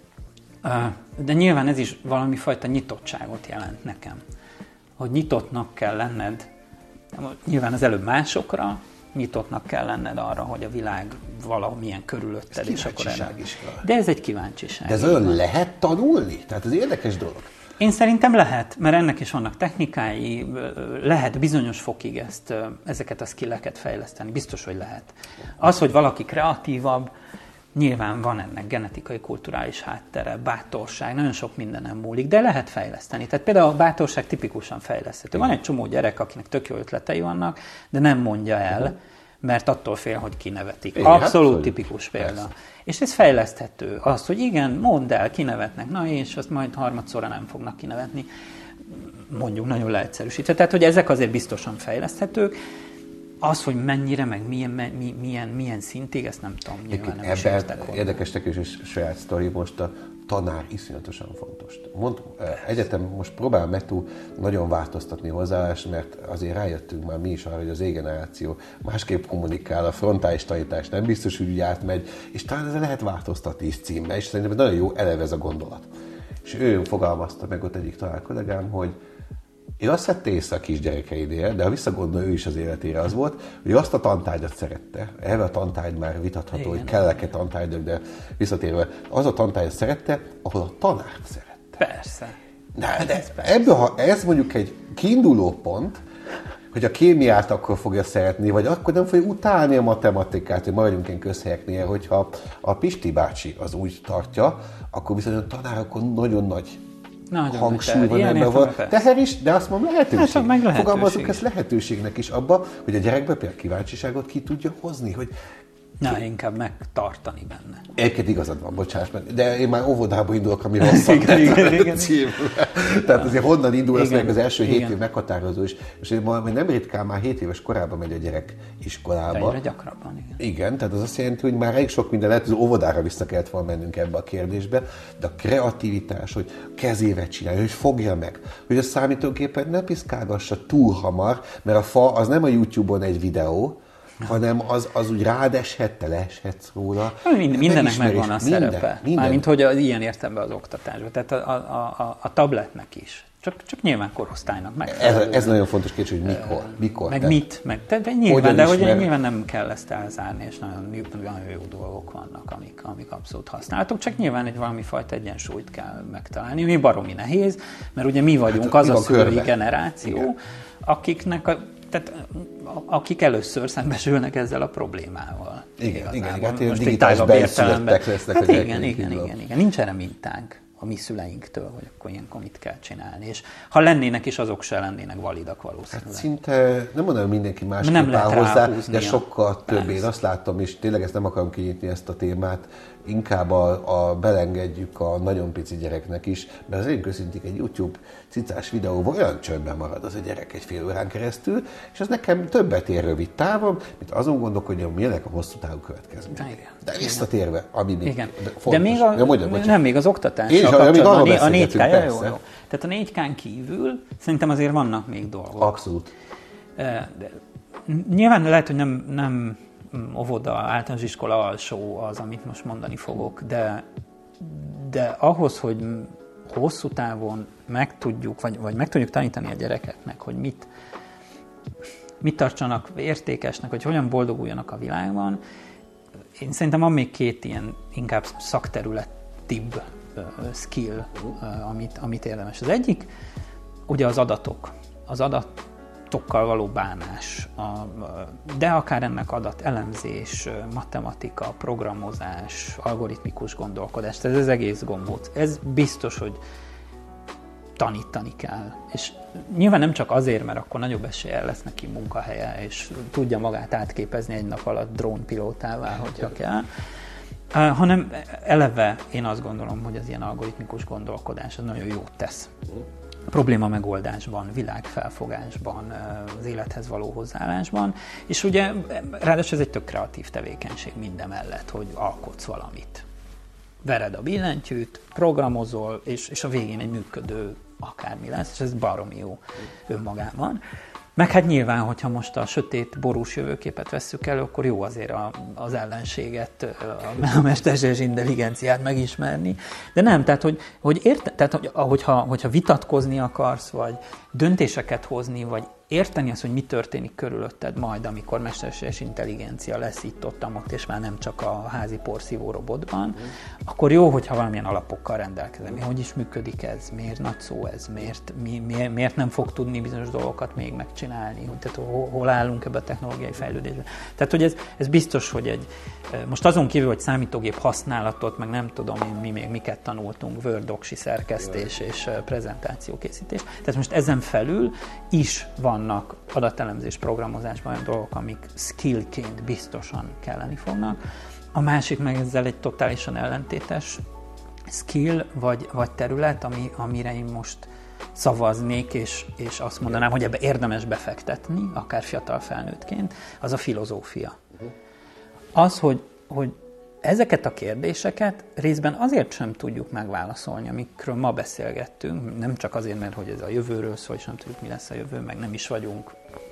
de nyilván ez is valami fajta nyitottságot jelent nekem. Hogy nyitottnak kell lenned, nyilván az előbb másokra, nyitottnak kell lenned arra, hogy a világ valamilyen körülötted, és akkor de ez egy kíváncsiság. De ez olyan lehet tanulni? Tehát ez érdekes dolog. Én szerintem lehet, mert ennek is vannak technikái, lehet bizonyos fokig ezeket a skilleket fejleszteni, biztos, hogy lehet. Az, hogy valaki kreatívabb, nyilván van ennek genetikai, kulturális háttere, bátorság, nagyon sok mindenem múlik, de lehet fejleszteni. Tehát például a bátorság tipikusan fejleszthető. Van egy csomó gyerek, akinek tök jó ötletei vannak, de nem mondja el, mert attól fél, hogy kinevetik. Abszolút tipikus példa. Persze. És ez fejleszthető. Az, hogy igen, mondd el, kinevetnek, na és azt majd harmadszorra nem fognak kinevetni. Mondjuk nagyon leegyszerűsítve. Tehát, hogy ezek azért biztosan fejleszthetők. Az, hogy mennyire, meg milyen szintig, ezt nem tudom, nyilván nem is értek volna. Érdekes nekünk is saját sztori, most a tanár iszonyatosan fontos. Egyetem most próbál meg túl nagyon változtatni hozzáállást, mert azért rájöttünk már mi is arra, hogy az E-generáció másképp kommunikál, a frontális tanítás nem biztos, hogy úgy átmegy, és talán ezzel lehet változtatni is címmel, és szerintem nagyon jó eleve ez a gondolat. És ő fogalmazta meg ott egyik tanár kollégám, hogy én azt szedte észre a kisgyerekeidére, de ha visszagondol ő is az életére, az volt, hogy azt a tantárgyat szerette, erre a tantárgy már vitatható, igen, hogy kell-e tantárgyak, de visszatérve, az a tantárgyat szerette, ahol a tanárt szerette. Persze. De ebből, ha ez mondjuk egy kiinduló pont, hogy a kémiát akkor fogja szeretni, vagy akkor nem fogja utálni a matematikát, hogy maradjunk ilyen közhelyeknél, hogyha a Pisti bácsi az úgy tartja, akkor viszont a tanárokon nagyon nagy hangsúly van ebben van. Teher is, de azt mondom lehetőség. Hát, fogalmazunk ezt lehetőségnek is abba, hogy a gyerekbe például kíváncsiságot ki tudja hozni, hogy Na, inkább megtartani benne. Egyébként igazad van, bocsáss meg, de én már óvodába indulok, ami rosszabb. igen. Tehát azért honnan indul, az meg az első 7 igen. év meghatározó is. És majd nem ritkán már 7 éves korában megy a gyerek iskolába. Egyre gyakrabban, igen. Igen, tehát az azt jelenti, hogy már elég sok minden lehet, hogy az óvodára vissza kellett volna mennünk ebbe a kérdésbe, de a kreativitás, hogy kezével csinálja, hogy fogja meg, hogy a számítógépet ne piszkálgassa túl hamar, mert a fa az nem a YouTube-on egy videó, hanem az úgy rád eshet, te leeshetsz róla. Mindennek megvan a szerepe. Minden. Mármint, hogy ilyen értelemben az oktatásban. Tehát a tabletnek is. Csak nyilván korosztálynak megfelelően. Ez nagyon fontos kérdés, hogy mikor. Meg mit. Nyilván nem kell ezt elzárni, és nagyon jó dolgok vannak, amik abszolút használhatók. Csak nyilván egy valami fajta egyensúlyt kell megtalálni, ami baromi nehéz, mert ugye mi vagyunk az a szülői generáció, akik először szembesülnek ezzel a problémával. Igen. Hát most digitális benszülöttek lesznek. Hát igen. Nincs erre mintánk a mi szüleinktől, hogy akkor ilyenkor mit kell csinálni. És ha lennének is, azok se lennének validak valószínűleg. Hát szinte, nem mondom, hogy mindenki másképp áll hozzá, de sokkal több. Én azt látom, és tényleg ezt nem akarom kinyitni ezt a témát, inkább belengedjük a nagyon pici gyereknek is, mert az én közintük egy YouTube cicás videóban olyan csöndben marad az a gyerek egy fél órán keresztül, és az nekem többet ér rövid távon, mint azon gondolkodjam, milyenek a hosszú távú következmények. De visszatérve, ami még fontos. De még az oktatással kapcsolatban a 4K, jó. Tehát a 4K-n kívül szerintem azért vannak még dolgok. Abszolút. Nyilván lehet, hogy nem óvoda, általános iskola alsó az, amit most mondani fogok, de ahhoz, hogy hosszú távon megtudjuk, vagy meg tudjuk tanítani a gyerekeknek, hogy mit tartsanak értékesnek, hogy hogyan boldoguljanak a világban, én szerintem van még 2 ilyen inkább szakterületibb skill, amit érdemes. Az egyik, ugye az adatok. Az adatokkal való bánás, de akár ennek adatelemzés, matematika, programozás, algoritmikus gondolkodás, ez az egész gombóc. Ez biztos, hogy tanítani kell. És nyilván nem csak azért, mert akkor nagyobb eséllyel lesz neki munkahelye, és tudja magát átképezni egy nap alatt drónpilótává, hogyha kell, hanem eleve én azt gondolom, hogy az ilyen algoritmikus gondolkodás az nagyon jót tesz. Probléma megoldásban, világfelfogásban, az élethez való hozzáállásban, és ugye ráadásul ez egy tök kreatív tevékenység mindemellett, hogy alkotsz valamit. Vered a billentyűt, programozol, és a végén egy működő akármi lesz, és ez baromi jó önmagában. Meg hát nyilván, hogyha most a sötét, borús jövőképet vesszük elő, akkor jó azért az ellenséget, a mesterséges intelligenciát megismerni. De nem, tehát, hogyha vitatkozni akarsz, vagy döntéseket hozni, vagy érteni azt, hogy mi történik körülötted majd, amikor mesterséges intelligencia lesz itt-ott, és már nem csak a házi porszívó robotban, akkor jó, hogyha valamilyen alapokkal rendelkezem. Hogy is működik ez? Miért nagy szó ez? Miért nem fog tudni bizonyos dolgokat még megcsinálni? Tehát hol állunk ebbe a technológiai fejlődésben? Tehát, hogy ez biztos, hogy most azon kívül, hogy számítógép használatot, meg nem tudom, mi még miket tanultunk, Word doksi szerkesztés és prezentációkészítés. Tehát most ezen felül is vannak adatelemzés programozásban olyan dolgok, amik skillként biztosan kelleni fognak. A másik meg ezzel egy totálisan ellentétes skill vagy terület, amire én most szavaznék, és azt mondanám, hogy ebbe érdemes befektetni, akár fiatal felnőttként, az a filozófia. Az, hogy ezeket a kérdéseket részben azért sem tudjuk megválaszolni, amikről ma beszélgettünk, nem csak azért, mert hogy ez a jövőről szól, és nem tudjuk, mi lesz a jövő, meg nem is vagyunk,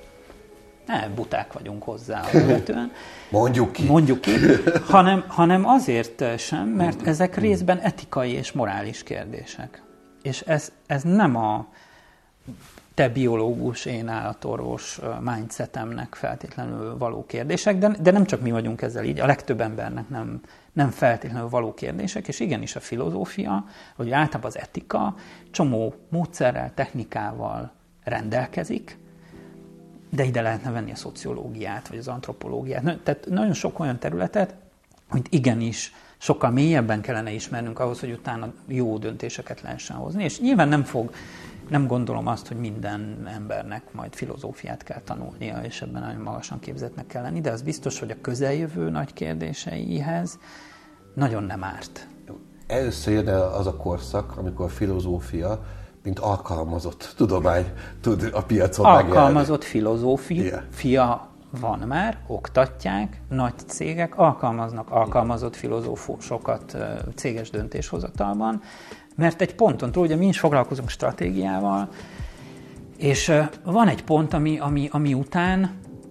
buták vagyunk hozzá alapvetően. Mondjuk ki. Hanem azért sem, mert ezek részben etikai és morális kérdések. És ez nem a te biológus, én állatorvos mindsetemnek feltétlenül való kérdések, de nem csak mi vagyunk ezzel így, a legtöbb embernek nem feltétlenül való kérdések, és igenis a filozófia, vagy általában az etika csomó módszerrel, technikával rendelkezik, de ide lehetne venni a szociológiát, vagy az antropológiát. Tehát nagyon sok olyan területet, amit igenis sokkal mélyebben kellene ismernünk ahhoz, hogy utána jó döntéseket lehessen hozni. És nyilván nem gondolom azt, hogy minden embernek majd filozófiát kell tanulnia, és ebben nagyon magasan képzettnek kell lenni, de az biztos, hogy a közeljövő nagy kérdéseihez nagyon nem árt. Először jön el az a korszak, amikor a filozófia, mint alkalmazott tudomány tud a piacon megjelenni. Alkalmazott filozófia van már, oktatják, nagy cégek alkalmaznak alkalmazott filozófusokat céges döntéshozatalban, mert egy ponton túl, ugye mi is foglalkozunk stratégiával, és van egy pont, ami után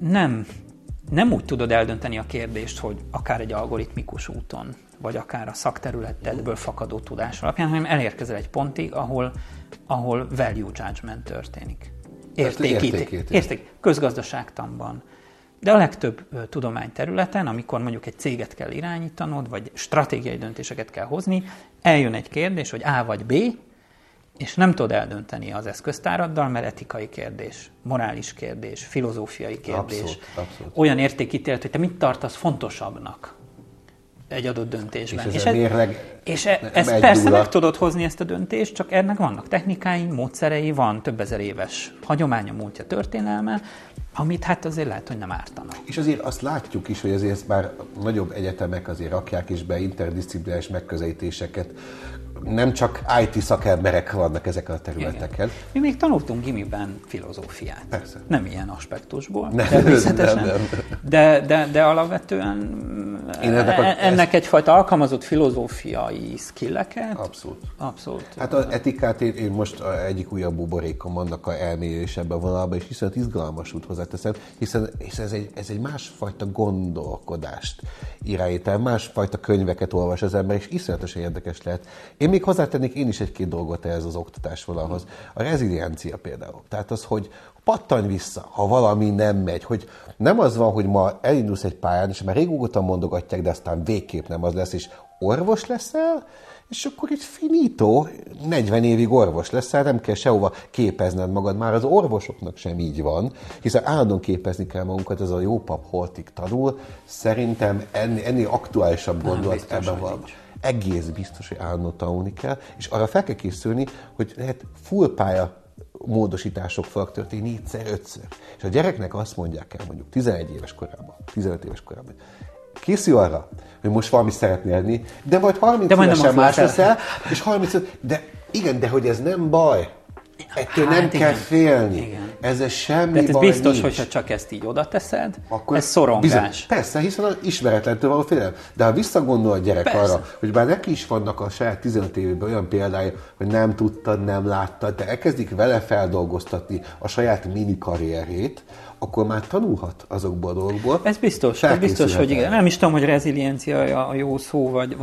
nem úgy tudod eldönteni a kérdést, hogy akár egy algoritmikus úton, vagy akár a szakterületedből fakadó tudás alapján, hanem elérkezel egy pontig, ahol value judgment történik. Érték. Közgazdaságtanban. De a legtöbb tudományterületen, amikor mondjuk egy céget kell irányítanod, vagy stratégiai döntéseket kell hozni, eljön egy kérdés, hogy A vagy B, és nem tudod eldönteni az eszköztáraddal, mert etikai kérdés, morális kérdés, filozófiai kérdés. Abszolút. Olyan értékítélet, hogy te mit tartasz fontosabbnak egy adott döntésben. És ezt persze meg tudod hozni ezt a döntést, csak ennek vannak technikái, módszerei, van több ezer éves hagyománya, múltja, történelme, amit hát azért lehet, hogy nem ártanak. És azért azt látjuk is, hogy azért már nagyobb egyetemek azért rakják is be interdisziplináris megközelítéseket. Nem csak IT szakemberek vannak ezeken a területeken. Igen. Mi még tanultunk gimiben filozófiát. Persze. Nem ilyen aspektusból, természetesen. De alapvetően ennek egyfajta alkalmazott filozófiai skilleket. Abszolút. Hát az etikát én most egyik újabb buborékom annak a elmérésebben vonalban, és hiszen izgalmas út hozzáteszem, hiszen ez egy másfajta gondolkodást irányít el, másfajta könyveket olvas az ember, és iszonyatosan érdekes lehet. Én még hozzátennék én is egy-két dolgot ehhez az oktatásvonalhoz. A reziliencia például. Tehát az, hogy pattanj vissza, ha valami nem megy, hogy nem az van, hogy ma elindulsz egy pályán, és már régóta mondogatják, de aztán végképp nem az lesz, és orvos leszel, és akkor egy finito, 40 évig orvos leszel, nem kell sehova képezned magad. Már az orvosoknak sem így van, hiszen állandóan képezni kell magunkat, ez a jó pap holtig tanul. Szerintem ennél aktuálisabb gondolat ebben van. Egész biztos, hogy állandóan tanulni kell, és arra fel kell készülni, hogy lehet full pálya módosítások fognak történni 4-5-ször. És a gyereknek azt mondják el mondjuk 11 éves korában, 15 éves korában, készül arra, hogy most valamit szeretnél lenni, de majd 30 évesen más leszel, és 35, de hogy ez nem baj. Ettől nem kell félni. Igen. Ezzel semmi baj nincs. Tehát ez biztos, hogyha csak ezt így oda teszed, akkor ez szorongás. Bizony, persze, hiszen az ismeretlentől való félelem. De ha visszagondol a gyerek arra, hogy bár neki is vannak a saját 15 évében olyan példája, hogy nem tudtad, nem láttad, de elkezdik vele feldolgoztatni a saját mini karrierjét, akkor már tanulhat azokból a dolgokból. Ez biztos, hogy igen. Nem is tudom, hogy reziliencia a jó szó, vagy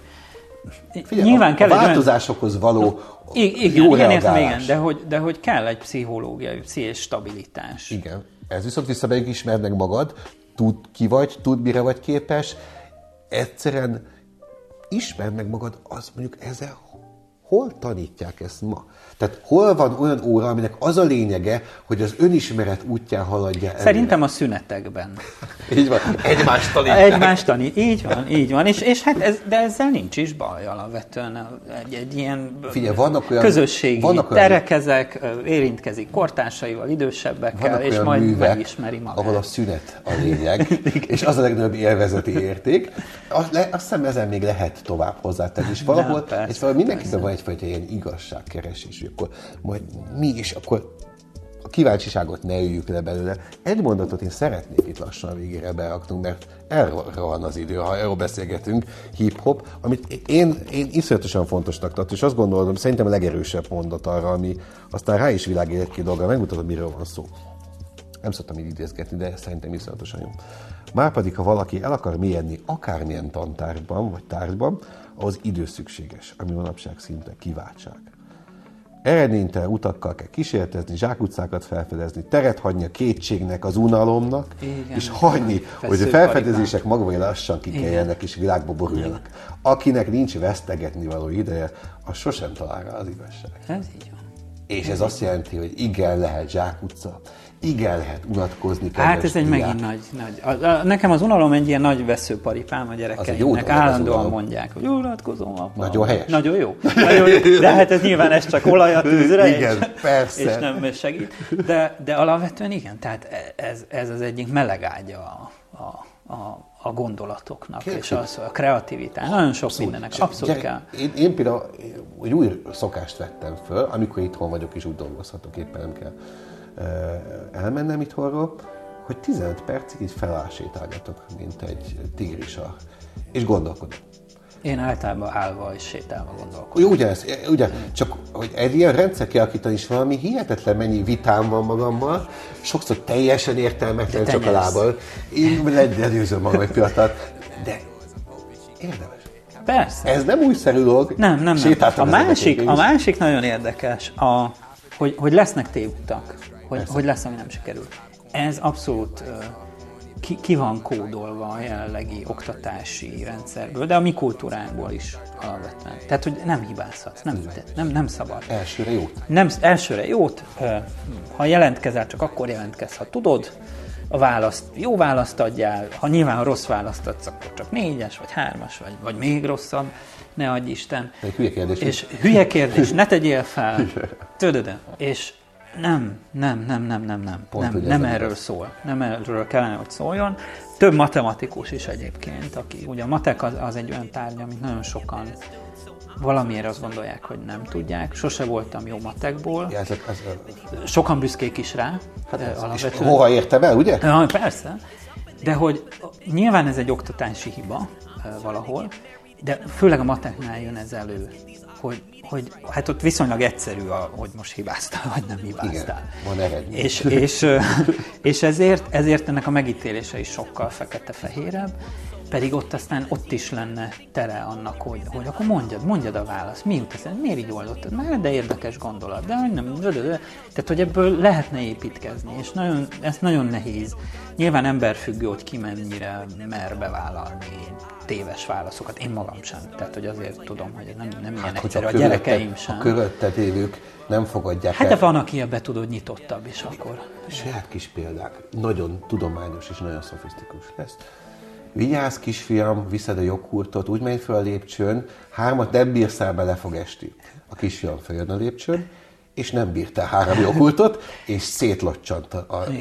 figyelj, nyilván kell a változásokhoz való jó reagálás. Igen, de hogy kell egy pszichológiai, pszichés stabilitás. Igen. Ez viszont visszamegyek, ismerd meg magad, tudd ki vagy, tudd mire vagy képes, egyszerűen ismerd meg magad, az mondjuk ezzel hol tanítják ezt ma? Tehát hol van olyan óra, aminek az a lényege, hogy az önismeret útján haladja el? Szerintem a szünetekben. Így van, egymást tanítják. Így van. És hát de ezzel nincs is baj alapvetően. Egy ilyen közösségi terekezek, érintkezik kortársaival, idősebbekkel, és majd művek, megismeri magát. Ahol a szünet a lényeg, és az a legnagyobb élvezeti érték. Azt hiszem, ezen még lehet tovább hozzátenni. És valahol mindenkiben van egyfajta ilyen igazságkeresés, akkor majd mi is, akkor a kíváncsiságot ne üljük le belőle. Egy mondatot én szeretnék itt lassan a végére beraknunk, mert erről van az idő, ha erről beszélgetünk, hip-hop, amit én iszonyatosan fontosnak tartom, és azt gondolom, szerintem a legerősebb mondat arra, ami aztán rá is világít egy-két dolgra, megmutatom, miről van szó. Nem szoktam így idézgetni, de szerintem iszonyatosan jó. Márpedig, ha valaki el akar mélyedni akármilyen tantárgyban vagy tárgyban, ahhoz idő szükséges, ami manapság szinte kiváltság. Eredménytelen utakkal kell kísértezni, zsákutcákat felfedezni, teret hagyni a kétségnek, az unalomnak, igen, és hagyni, hogy a felfedezések magvai lassan kikeljenek és világba boruljanak. Akinek nincs vesztegetni való ideje, az sosem talál rá az igazság. Ez így van. És ez azt jelenti, hogy igen, lehet zsákutca, igen, lehet unatkozni. Hát ez egy megint nagy. Nekem az unalom egy ilyen nagy veszőparipám a gyerekeimnek. Állandóan mondják, hogy unatkozom. Nagyon helyes. Nagyon jó. De hát ez nyilván ez csak olaj a tűzre, igen, és nem segít. De alapvetően igen, tehát ez az egyik melegágya a gondolatoknak, és az a kreativitás. Nagyon sok mindennek abszolút kell. Én például egy új szokást vettem föl, amikor itthon vagyok, és úgy dolgozhatok, éppen nem kell elmennem itthonról, hogy 15 percig így felállsétálgatok, mint egy tigrisal, és gondolkodom. Én általában állva és sétálva gondolkodom. Jó, ugye, csak hogy egy ilyen rendszer kialakítani is valami hihetetlen mennyi vitám van magammal, sokszor teljesen értelmetlen csak a lábbal. Én legyőzöm magam egy pillanatot, de érdemes. Persze. Ez nem újszerű dolog. Nem. A másik nagyon érdekes, hogy lesznek tévutak, hogy lesz, ami nem sikerül. Ez abszolút ki van kódolva a jelenlegi oktatási rendszerből, de a mi kultúránkból is alapvetően. Tehát, hogy nem hibázhatsz, nem szabad. Elsőre jót. Elsőre jót, ha jelentkezel, csak akkor jelentkezz, ha tudod, jó választ adjál, ha nyilván rossz választ adsz, akkor csak 4-es, vagy 3-as, vagy még rosszabb, ne adj Isten. Egy hülye kérdés. És hülye kérdés, ne tegyél fel, és nem erről szól. Nem erről kellene, hogy szóljon. Több matematikus is egyébként, aki, ugye a matek az egy olyan tárgy, amit nagyon sokan valamiért azt gondolják, hogy nem tudják. Sose voltam jó matekból. Ja, sokan büszkék is rá. És hova értem el, ugye? Persze. De hogy nyilván ez egy oktatási hiba valahol, de főleg a mateknál jön ez elő, hogy hát ott viszonylag egyszerű, hogy most hibáztál, vagy nem hibáztál. Igen, van eredmény. És ezért ennek a megítélése is sokkal fekete-fehérebb, pedig ott is lenne tere annak, hogy akkor mondjad a választ. Mi jut eszed? Miért így oldottad? Már de érdekes gondolat. De nem. Tehát, hogy ebből lehetne építkezni, és ez nagyon nehéz. Nyilván emberfüggő, hogy ki mennyire mer bevállalni téves válaszokat. Én magam sem. Tehát, hogy azért tudom, hogy nem ilyen egyszerű. A gyerekeim sem. A körülötted élők nem fogadják el. Hát de van, aki ebbe tudod nyitottabb is akkor. Saját kis példák. Nagyon tudományos és nagyon szofisztikus lesz. Vigyázz, kisfiam, viszed a joghurtot, úgy menj fel a lépcsőn, 3 nem bírsz el, bele fog esni. A kisfiam feljön a lépcsőn, és nem bírta 3 joghurtot, és szétlocsant.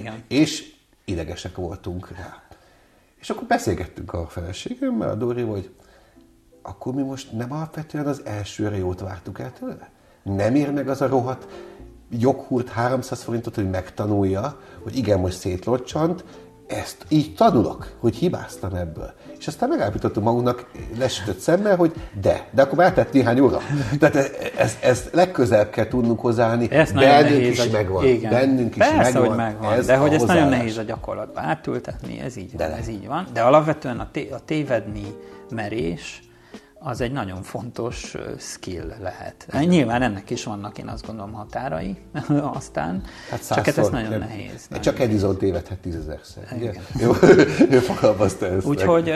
És idegesek voltunk rá. És akkor beszélgettünk a feleségemmel, a Dórival, hogy akkor mi most nem alapvetően az elsőre jót vártuk el tőle? Nem ér meg az a rohadt joghurt 300 forintot, hogy megtanulja, hogy igen, most szétlocsant, ezt így tanulok, hogy hibáztam ebből. És aztán megállapítottuk magunknak lesütött szemmel, hogy de akkor már eltett néhány óra. Tehát ezt legközelebb kell tudnunk hozzáállni. Bennünk is megvan. Igen. Bennünk is persze, megvan. Hogy megvan. De hogy ezt nagyon nehéz a gyakorlatban átültetni, ez így van. De alapvetően a tévedni merés az egy nagyon fontos skill lehet. Nyilván ennek is vannak, én azt gondolom, határai aztán, csak ez nagyon nehéz. Csak Edison tévedhet 10 000-szer. Ő fogalmazta ezt. Úgyhogy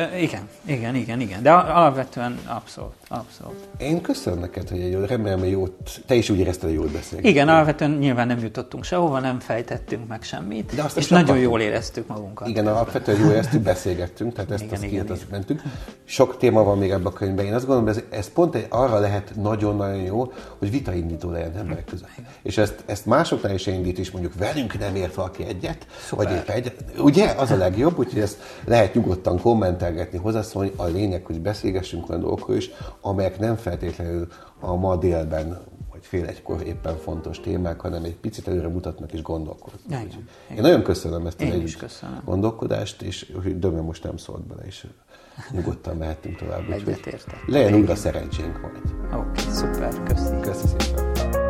igen. De alapvetően abszolút. Én köszönöm neked, hogy remélem, hogy te is úgy érezted, hogy jól beszélgetünk. Igen, alapvetően nyilván nem jutottunk sehova, nem fejtettünk meg semmit, és nagyon jól éreztük magunkat. Igen, alapvetően jól éreztük, beszélgettünk, tehát ezt mentünk. Sok téma van még ebben a könyvben. Én azt gondolom, hogy ez pont arra lehet nagyon-nagyon jó, hogy vitaindító legyen emberek között. És ezt másoknál is indít, és mondjuk velünk nem ért valaki egyet, szuper. Vagy épp egyet. Ugye, az a legjobb, úgyhogy ezt lehet nyugodtan kommentelgetni, hozzászólni. A lényeg, hogy beszélgessünk olyan dolgokról is, amelyek nem feltétlenül a ma délben, vagy fél egykor éppen fontos témák, hanem egy picit előre mutatnak és gondolkoznak. Én nagyon köszönöm ezt a gondolkodást, és Döme most nem szólt bele, és nyugodtan mehetünk tovább. Egyetértek. Legyen újra szerencsénk majd. Oké, szuper, köszi szépen.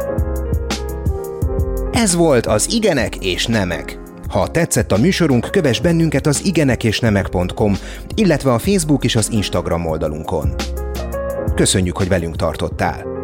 Ez volt az Igenek és Nemek. Ha tetszett a műsorunk, kövess bennünket az igenekésnemek.com, illetve a Facebook és az Instagram oldalunkon. Köszönjük, hogy velünk tartottál!